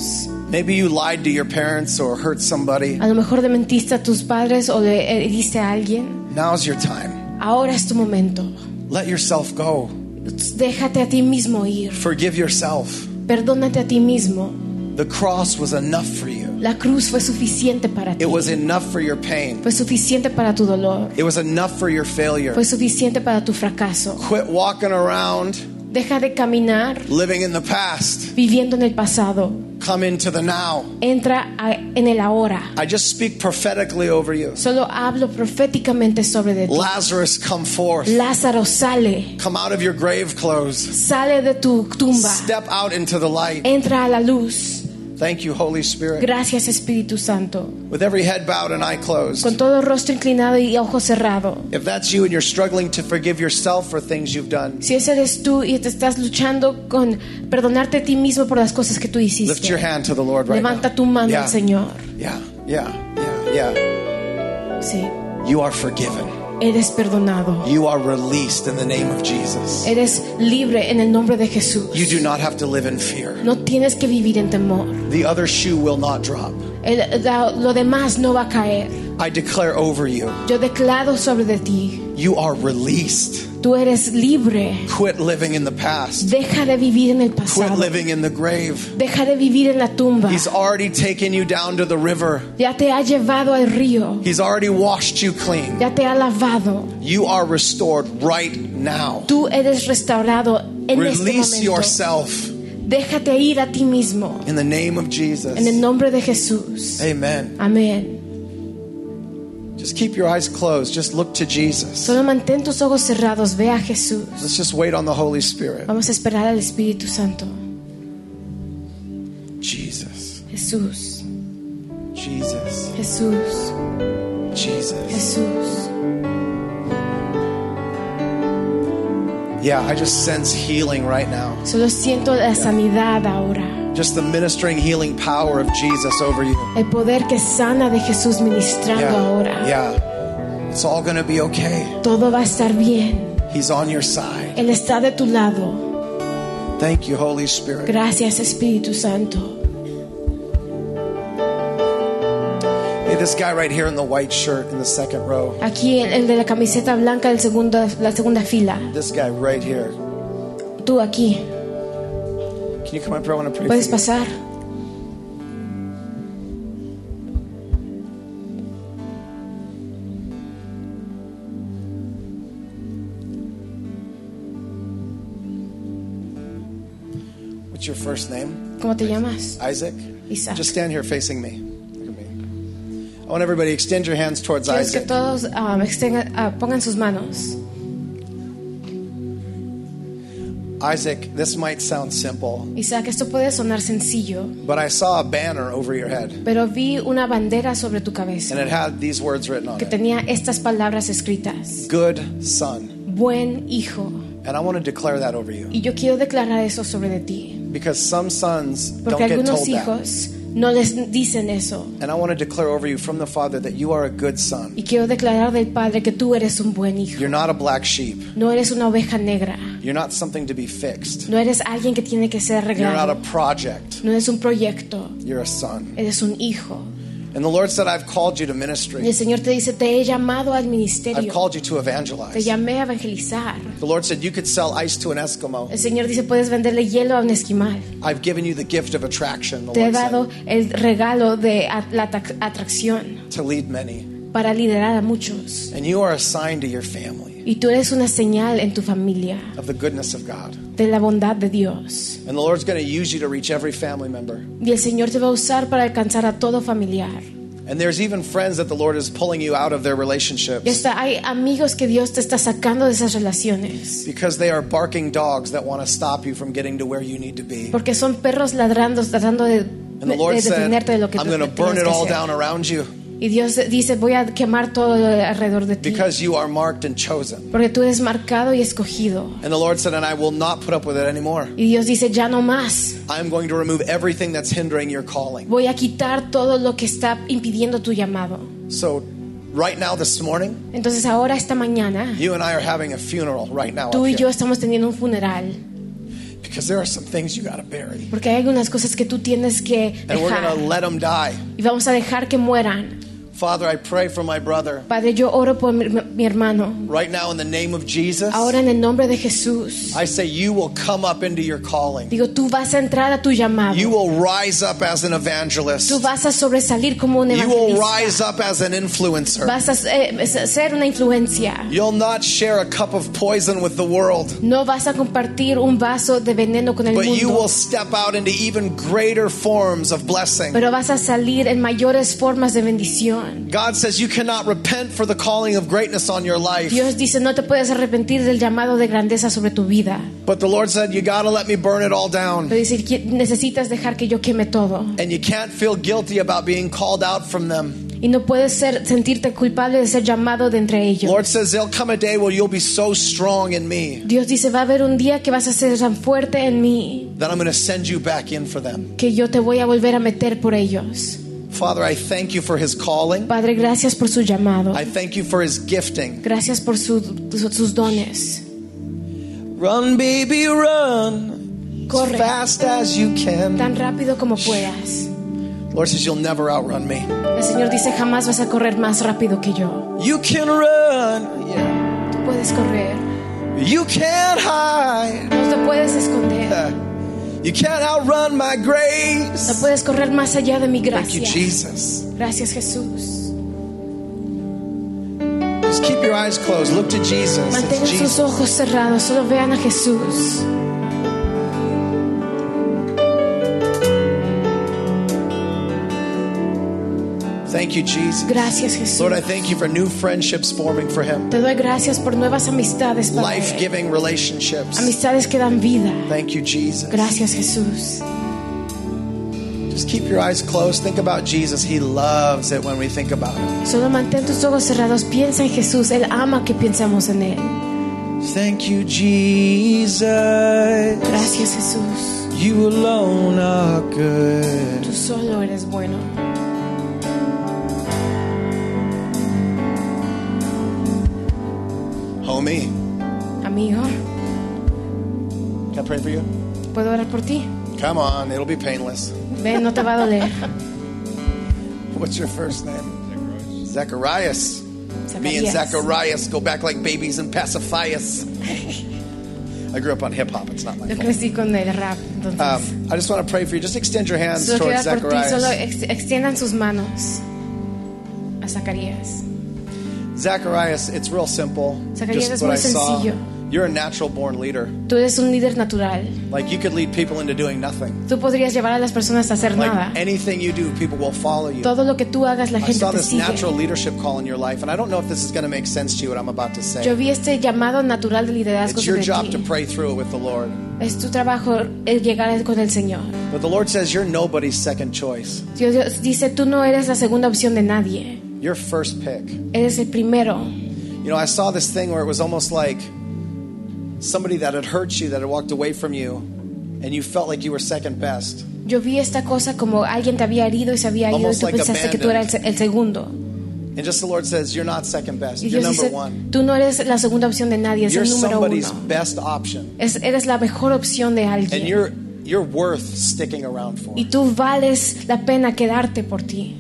Maybe you lied to your parents or hurt somebody. A lo mejor le mentiste a tus padres o le heriste a alguien. Now's your time. Ahora es tu momento. Let yourself go. Déjate a ti mismo ir. Forgive yourself. Perdónate a ti mismo. The cross was enough for you. La cruz fue suficiente para ti. It was enough for your pain. Fue suficiente para tu dolor. It was enough for your failure. Fue suficiente para tu fracaso. Quit walking around Deja de caminar living in the past. viviendo en el pasado. Come into the now. Entra a, en el ahora. I just speak prophetically over you. Solo hablo proféticamente sobre de ti. Lazarus, come forth. Lázaro, sale. Come out of your grave clothes. Sale de tu tumba. Step out into the light. Entra a la luz. Thank you, Holy Spirit. Gracias, Espíritu Santo. With every head bowed and eye closed. Con todo rostro inclinado y ojo cerrado. If that's you and you're struggling to forgive yourself for things you've done, Si ese eres tú y te estás luchando con perdonarte a ti mismo por las cosas que tú lift your hiciste, hand to the Lord right levanta now. tu mano Yeah. al Señor. Yeah, yeah, yeah, yeah. Sí, You are forgiven. eres perdonado. You are released in the name of Jesus. Eres libre en el nombre de Jesús. You do not have to live in fear. No tienes que vivir en temor. The other shoe will not drop. El- la- lo demás no va a caer. I declare over you, Yo declaro sobre de ti. you are released. Tú eres libre. Quit living in the past. Deja de vivir en el Quit pasado. living in the grave. Deja de vivir en la tumba. He's already taken you down to the river. Ya te ha llevado al río. He's already washed you clean. Ya te ha lavado. You are restored right now. Tú eres restaurado en este Release momento. yourself Déjate ir a ti mismo. in the name of Jesus. En el nombre de Jesús. Amen. Amén. Just keep your eyes closed. Just look to Jesus. Solo mantén tus ojos cerrados. Ve a Jesús. Let's just wait on the Holy Spirit. Vamos a esperar al Espíritu Santo. Jesus. Jesús. Jesus. Jesús. Jesus. Jesús. Yeah, I just sense healing right now. Solo siento la sanidad ahora. Just the ministering healing power of Jesus over you. El poder que sana de Jesús ministrando Yeah. ahora. Yeah. It's all going to be okay. Todo va a estar bien. He's on your side. Él está de tu lado. Thank you, Holy Spirit. Gracias, Espíritu Santo. Hey, this guy right here in the white shirt in the second row. Aquí el, el de la camiseta blanca, el segundo, la segunda fila. This guy right here. Tú aquí. Can you come up here? I want to pray ¿Puedes for you. pasar? What's your first name? ¿Cómo te llamas? Isaac? Isaac. Just stand here facing me. Look at me. I want everybody to extend your hands towards Quiero que Isaac. todos um, extengan- ah, pongan sus manos. Isaac, this might sound simple, Isaac, esto puede sonar sencillo, but I saw a banner over your head, pero vi una bandera sobre tu cabeza and it had these words written on que it. tenía estas palabras escritas. Good son. Buen hijo. And I want to declare that over you. Y yo quiero declarar eso sobre de ti. Because some sons don't Porque get algunos told that. hijos no les dicen eso. And I want to declare over you from the Father that you are a good son. Y quiero declarar del Padre que tú eres un buen hijo. You're not a black sheep. No eres una oveja negra. You're not something to be fixed. No eres alguien que tiene que ser You're not a arreglado. project. No eres un proyecto. You're a son. Eres un hijo. And the Lord said, I've called you to Y ministry. el Señor te dice, te he llamado al I've ministerio. called you to Te evangelize. llamé a evangelizar. The Lord said, you could sell ice to an Eskimo. El Señor dice, puedes venderle hielo a un esquimal. I've given you the gift of attraction, the Te he Lord dado said, el regalo de a- la atrac- atracción to lead many. para liderar a muchos. And you are a sign to your family Y tú eres una señal en tu familia of the goodness of God. de la bondad de Dios. And the Lord's going to use you to reach every family member. Y el Señor te va a usar para alcanzar a todo familiar. And there's even friends that the Lord is pulling you out of their Y relationships hasta hay amigos que Dios te está sacando de esas relaciones. because they are barking dogs that want to stop you from getting to where you need to be. Porque son perros ladrando, tratando de, And the de Lord said, detenerte de lo que I'm tú going to burn tienes it que all hacer. down around you Y Dios dice, voy a quemar todo alrededor de ti. because you are marked and chosen. Porque tú eres marcado y escogido. And the Lord said, and I will not put up with it anymore. Y Dios dice, ya no más. I'm going to remove everything that's hindering your calling. Voy a quitar todo lo que está impidiendo tu llamado. So right now this morning, Entonces ahora, esta mañana, you and I are having a funeral right now tú up y yo here. estamos teniendo un funeral. Because there are some things you got to bury. Porque hay algunas cosas que tú tienes que And we're going to dejar. let them die. Y vamos a dejar que mueran. Father, I pray for my brother. Padre, yo oro por mi, mi hermano. Right now in the name of Jesus, Ahora en el nombre de Jesús. I say you will come up into your calling. Digo, tú vas a entrar a tu llamado. You will rise up as an evangelist. Tú vas a sobresalir como un You will evangelista. rise up as an influencer. Vas a eh, ser una influencia. You'll not share a cup of poison with the world, No vas a compartir un vaso de veneno con el but you mundo. will step out into even greater forms of blessing. Pero vas a salir en mayores formas de bendición. God says you cannot repent for the calling of greatness on your life. Dios dice, no te puedes arrepentir del llamado de grandeza sobre tu vida. But the Lord said, you got to let me burn it all down. Pero dice, que necesitas dejar que yo queme todo. And you can't feel guilty about being called out from them. Y no puedes ser, sentirte culpable de ser llamado de entre ellos. Lord says there'll come a day where you'll be so strong in me Dios dice, va a haber un día que vas a ser tan fuerte en mí that I'm going to send you back in for them. que yo te voy a volver a meter por ellos. Father, I thank you for his calling. Padre, gracias por su llamado. I thank you for his gifting. Gracias por su- su- sus dones. Run, baby, run. Corre. As fast as you can. Tan rápido como puedas. Lord says you'll never outrun me. El Señor dice, jamás vas a correr más rápido que yo. You can run. Yeah. Tú puedes correr. You can't hide. No te puedes esconder. You can't outrun my No grace. puedes correr más allá de mi Thank you, gracia. Jesus. Gracias, Jesús. Just keep your eyes closed. Look to Jesus. Mantengan It's sus Jesus. ojos cerrados. Solo vean a Jesús. Thank you, Jesus. Gracias, Jesús. Lord, I thank you for new friendships forming for him. Te doy gracias por nuevas amistades, Padre. Life-giving relationships. Amistades que dan vida. Thank you, Jesus. Gracias, Jesús. Just keep your eyes closed. Think about Jesus. He loves it when we think about it. Solo mantén tus ojos cerrados. Piensa en Jesús. Él ama que pensemos en Él. Thank you, Jesus. Gracias, Jesús. You alone are good. Tú solo eres bueno. Homie, Amigo, can I pray for you? ¿puedo orar por ti? Come on, it'll be painless. Ven, no te va a doler. What's your first name? Zacharias. Me and Zacarías. Zacharias go back like babies and pacifiers. I grew up on hip hop. It's not my Yo fault. crecí con el rap, entonces. Um, I just want to pray for you. Just extend your hands Solo quiero towards orar por ti. Solo Zacharias. ex- extiendan sus manos a Zacarías. Zacharias, it's real simple. Zacarías Just es what muy I saw. sencillo. You're a natural born leader. Tú eres un líder natural. Like you could lead people into doing nothing. Tú podrías llevar a las personas a hacer nada. Like anything you do, people will follow you. Todo lo que tú hagas, la I gente saw te this sigue. natural leadership call in your life, and I don't know if this is going to make sense to you what I'm about to say. Yo vi este llamado natural de liderazgo It's your sobre job to ti. pray through it with the Lord. Es tu trabajo el llegar con el Señor. But the Lord says you're nobody's second choice. Dios Dios dice, tú no eres la segunda opción de nadie. You're first pick. Eres el primero. You know, I saw this thing where it was almost like somebody that had hurt you, that had walked away from you, and you felt like you were second best. Yo vi esta cosa como alguien te había herido y se había ido y Almost tú like pensaste que tú eras el, el segundo. And just the Lord says, you're not second best. Y You're Dios number dice, one. tú no eres la segunda opción de nadie, es You're el número somebody's uno. best option. Es, eres la mejor opción de And alguien. you're you're worth sticking around for. Y tú vales la pena quedarte por ti.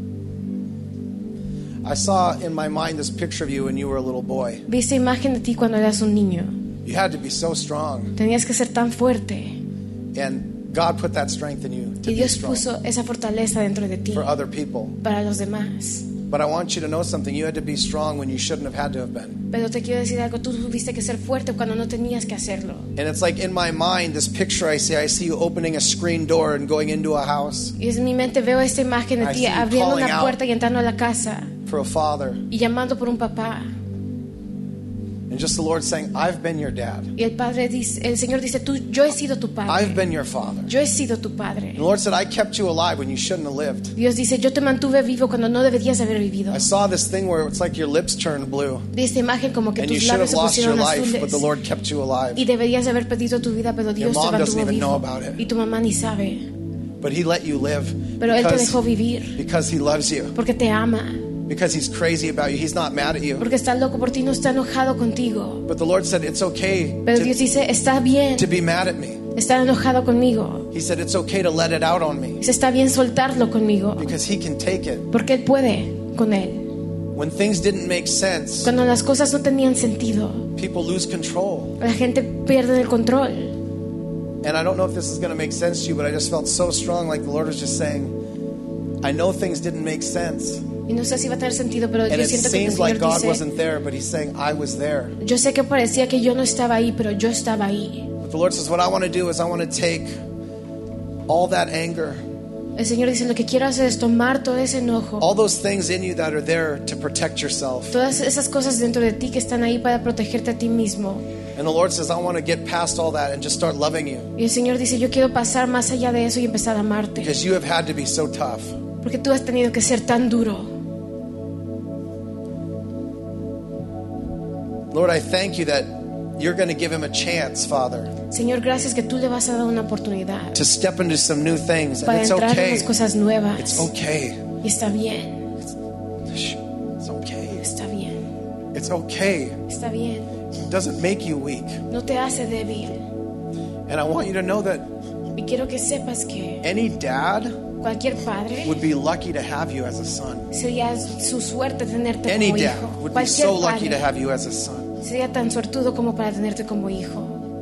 I saw in my mind this picture of you when you were a little boy. Vi esta imagen de ti cuando eras un niño. You had to be so strong. Tenías que ser tan fuerte. And God put that strength in you to Y be Dios strong puso esa fortaleza dentro de ti for other people. para los demás. But I want you to know something. You had to be strong when you shouldn't have had to have been. Pero te quiero decir algo, tú tuviste que ser fuerte cuando no tenías que hacerlo. And it's like in my mind, this picture I see, I see you opening a screen door and going into a house Y en mi mente veo esta imagen de I ti see you abriendo calling una out. puerta y entrando a la casa for a father. y llamando por un papá. And just the Lord saying, I've been your dad. Y el padre dice, el Señor dice, tú, yo he sido tu I've padre. been your father. Yo he sido tu padre. And the Lord said, I kept you alive when you shouldn't have lived. Dios dice, yo te mantuve vivo cuando no deberías haber vivido. I saw this thing where it's like your lips turned blue. Vi esta imagen como que And you tus should labios have se lost your pusieron life, but the azules. Lord kept you alive. Y deberías haber perdido tu vida, pero Dios te mom doesn't mantuvo even know vivo. about it. Y tu mamá ni sabe. But He let you live Pero Él te because, dejó vivir because He loves you. porque te ama. because he's crazy about you. He's not mad at you. Porque está loco por ti, no está enojado contigo. But the Lord said it's okay Pero Dios to, dice, está bien to be mad at me. estar enojado conmigo. He said it's okay to let it out on me Dice, está bien soltarlo conmigo. because he can take it. Porque Él puede con Él. When things didn't make sense, Cuando las cosas no tenían sentido, people lose control. la gente pierde el control. And I don't know if this is going to make sense to you, but I just felt so strong, like the Lord was just saying, I know things didn't make sense. Y no sé si va a tener sentido, pero And yo it siento que el seems like Señor God dice, wasn't there, but he's saying, I was there. yo sé que parecía que yo no estaba ahí, pero yo estaba ahí. But the Lord says, what I want to do is I want to take all that anger, El Señor dice, lo que quiero hacer es tomar todo ese enojo, all those things in you that are there to protect yourself. todas esas cosas dentro de ti que están ahí para protegerte a ti mismo. And the Lord says, I want to get past all that and just start loving you. Y el Señor dice, yo quiero pasar más allá de eso y empezar a amarte. Because you have had to be so tough. Porque tú has tenido que ser tan duro. Lord, I thank you that you're going to give him a chance, Father, Señor, gracias que tú le vas a dar una oportunidad to step into some new things. And para it's entrar en okay. las cosas nuevas. It's okay. Y está bien, It's okay. está bien, It's okay. está bien. It doesn't make you weak. No te hace débil. And I want you to know that Y quiero que sepas que any dad cualquier padre would be lucky to have you as a son. sería su suerte tenerte Any como dad hijo. would be Cualquier so lucky to padre have you as a son. sería tan suertudo como para tenerte como hijo.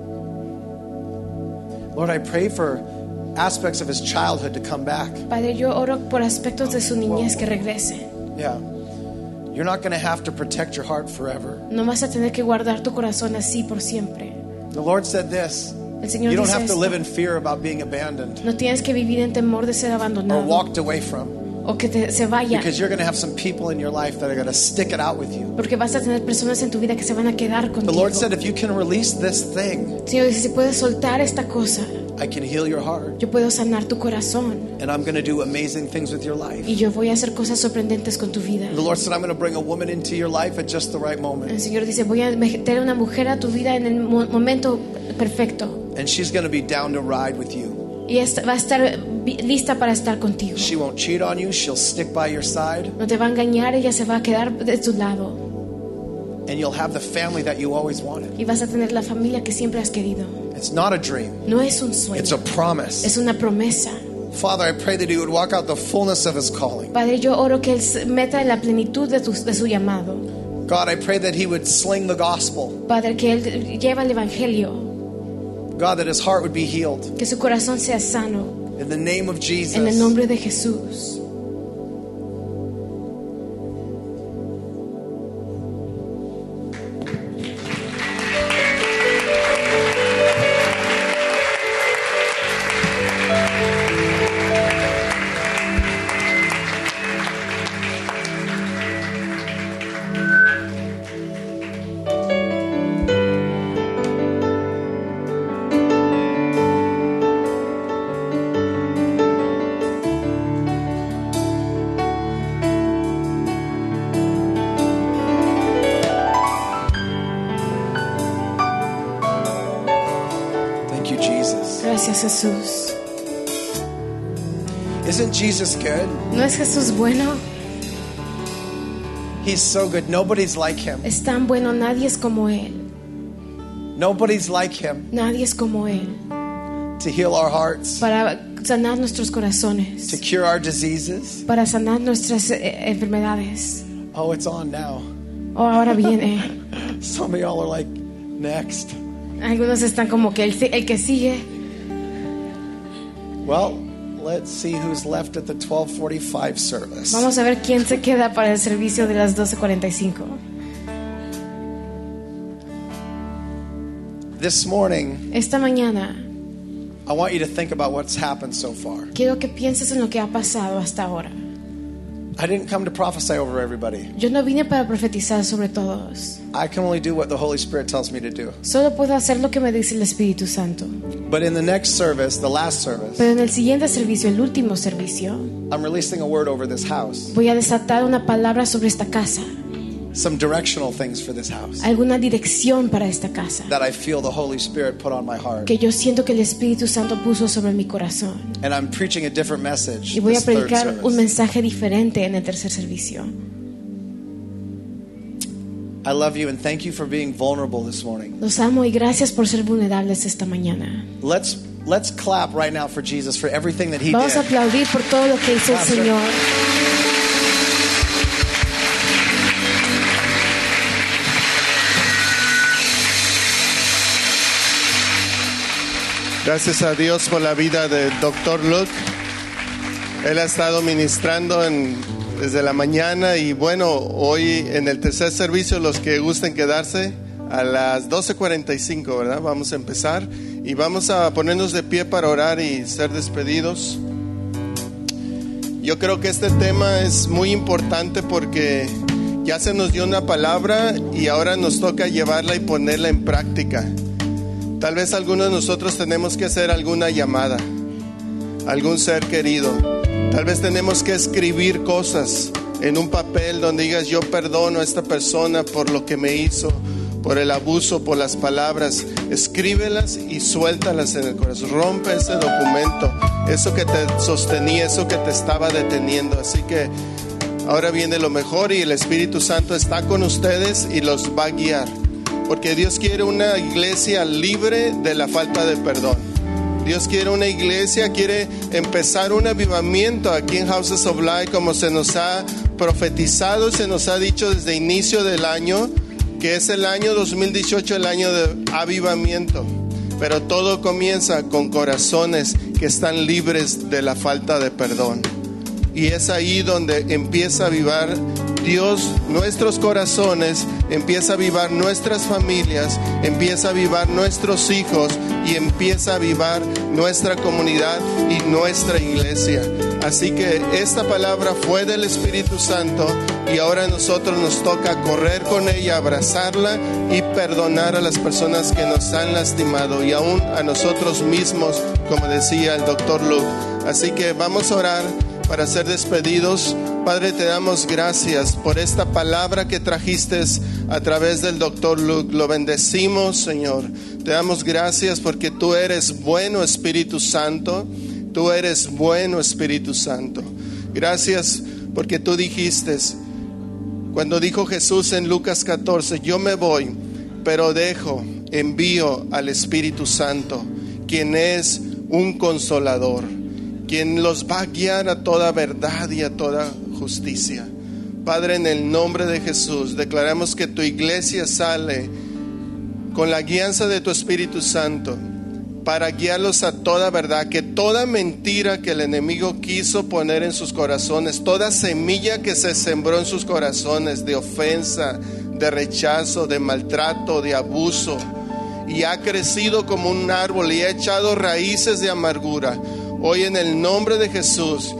Lord, I pray for aspects of his childhood to come back. Padre, yo oro por aspectos de su niñez que regresen. Yeah. You're not going to have to protect your heart forever. No vas a tener que guardar tu corazón así por siempre. The Lord said this. El Señor You don't dice have to esto. live in fear about being abandoned No tienes que vivir en temor de ser or abandonado walked away from, o que te, se vaya, because you're going to have some people in your life that are going to stick it out with you. porque vas a tener personas en tu vida que se van a quedar The contigo. Lord said, if you can release this thing, Señor dice, si puedes soltar esta cosa, I can heal your heart. yo puedo sanar tu corazón And I'm going to do amazing things with your life. y yo voy a hacer cosas sorprendentes con tu vida. The Lord said, I'm going to bring a woman into your life at just the right El moment. Señor dice, voy a meter a una mujer a tu vida en el mo- momento perfecto And she's going to be down to ride with you. y esta- va a estar vi- lista para estar contigo. She won't cheat on you. She'll stick by your side. No te va a engañar, ella se va a quedar de tu lado And you'll have the family that you always wanted. y vas a tener la familia que siempre has querido. It's not a dream. No es un It's sueño, a promise. es una promesa. Father, I pray that he would walk out the fullness of his calling. Padre, yo oro que Él se meta en la plenitud de, tu- de su llamado. God, I pray that he would sling the gospel. Padre, que Él lleva el evangelio, God, that his heart would be healed. que su corazón sea sano, In the name of Jesus. en el nombre de Jesús. Thank you, Jesus. Gracias, Jesús. Isn't Jesus good? ¿No es Jesús bueno? He's so good. Nobody's like him. Es tan bueno, nadie es como Él. Nobody's like him Nadie es como Él. to heal our hearts, Para sanar nuestros to corazones, cure our diseases. para sanar nuestras eh, enfermedades. Oh, it's on now. Oh, ahora viene. Some of y'all are like, next. Algunos están como que el, el que sigue. Well, let's see who's left at the twelve forty-five service. Vamos a ver quién se queda para el servicio de las doce cuarenta y cinco. This morning, Esta mañana I want you to think about what's happened so far. quiero que pienses en lo que ha pasado hasta ahora. I didn't come to prophesy over everybody. Yo no vine para profetizar sobre todos. I can only do what the Holy Spirit tells me to do. Solo puedo hacer lo que me dice el Espíritu Santo. But in the next service, the last service, Pero en el siguiente servicio, el último servicio, I'm releasing a word over this house. voy a desatar una palabra sobre esta casa. Some directional things for this house Alguna dirección para esta casa that I feel the Holy Spirit put on my heart. que yo siento que el Espíritu Santo puso sobre mi corazón. And I'm preaching a different message Y voy a this third predicar un service. mensaje diferente en el tercer servicio. I love you and thank you for being vulnerable this morning. Los amo y gracias por ser vulnerables esta mañana. Let's let's clap right now for Jesus for everything that he Vamos a did. aplaudir por todo lo que hizo el Pastor. Señor. Gracias a Dios por la vida del doctor Luke. Él ha estado ministrando en, desde la mañana y bueno, hoy en el tercer servicio, los que gusten quedarse, a las doce cuarenta y cinco, ¿verdad? Vamos a empezar y vamos a ponernos de pie para orar y ser despedidos. Yo creo que este tema es muy importante porque ya se nos dio una palabra y ahora nos toca llevarla y ponerla en práctica. Tal vez algunos de nosotros tenemos que hacer alguna llamada, algún ser querido. Tal vez tenemos que escribir cosas en un papel donde digas: yo perdono a esta persona por lo que me hizo, por el abuso, por las palabras. Escríbelas y suéltalas en el corazón. Rompe ese documento, eso que te sostenía, eso que te estaba deteniendo. Así que ahora viene lo mejor y el Espíritu Santo está con ustedes y los va a guiar. Porque Dios quiere una iglesia libre de la falta de perdón. Dios quiere una iglesia, quiere empezar un avivamiento aquí en Houses of Light, como se nos ha profetizado, se nos ha dicho desde inicio del año, que es el año dos mil dieciocho, el año de avivamiento. Pero todo comienza con corazones que están libres de la falta de perdón. Y es ahí donde empieza a avivar Dios nuestros corazones, empieza a avivar nuestras familias, empieza a avivar nuestros hijos y empieza a avivar nuestra comunidad y nuestra iglesia. Así que esta palabra fue del Espíritu Santo y ahora a nosotros nos toca correr con ella, abrazarla y perdonar a las personas que nos han lastimado y aún a nosotros mismos, como decía el doctor Luke. Así que vamos a orar para ser despedidos. Padre, te damos gracias por esta palabra que trajiste a través del doctor Luke. Lo bendecimos, Señor. Te damos gracias porque tú eres bueno, Espíritu Santo. Tú eres bueno, Espíritu Santo. Gracias porque tú dijiste, cuando dijo Jesús en Lucas catorce, yo me voy, pero dejo, envío al Espíritu Santo, quien es un consolador, quien los va a guiar a toda verdad y a toda justicia. Padre, en el nombre de Jesús, declaramos que tu iglesia sale con la guianza de tu Espíritu Santo para guiarlos a toda verdad, que toda mentira que el enemigo quiso poner en sus corazones, toda semilla que se sembró en sus corazones de ofensa, de rechazo, de maltrato, de abuso, y ha crecido como un árbol y ha echado raíces de amargura, hoy en el nombre de Jesús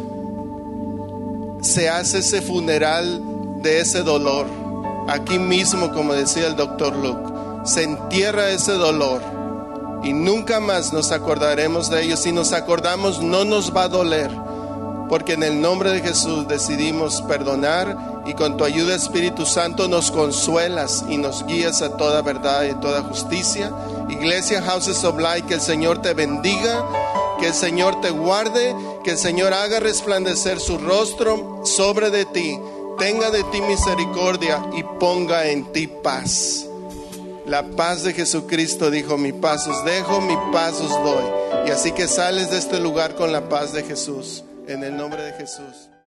se hace ese funeral de ese dolor. Aquí mismo, como decía el doctor Luke, se entierra ese dolor y nunca más nos acordaremos de ellos. Si nos acordamos, no nos va a doler, porque en el nombre de Jesús decidimos perdonar y con tu ayuda, Espíritu Santo, nos consuelas y nos guías a toda verdad y toda justicia. Iglesia Houses of Light, que el Señor te bendiga, que el Señor te guarde, que el Señor haga resplandecer su rostro sobre de ti, tenga de ti misericordia y ponga en ti paz. La paz de Jesucristo dijo: mi paz os dejo, mi paz os doy. Y así que sales de este lugar con la paz de Jesús, en el nombre de Jesús.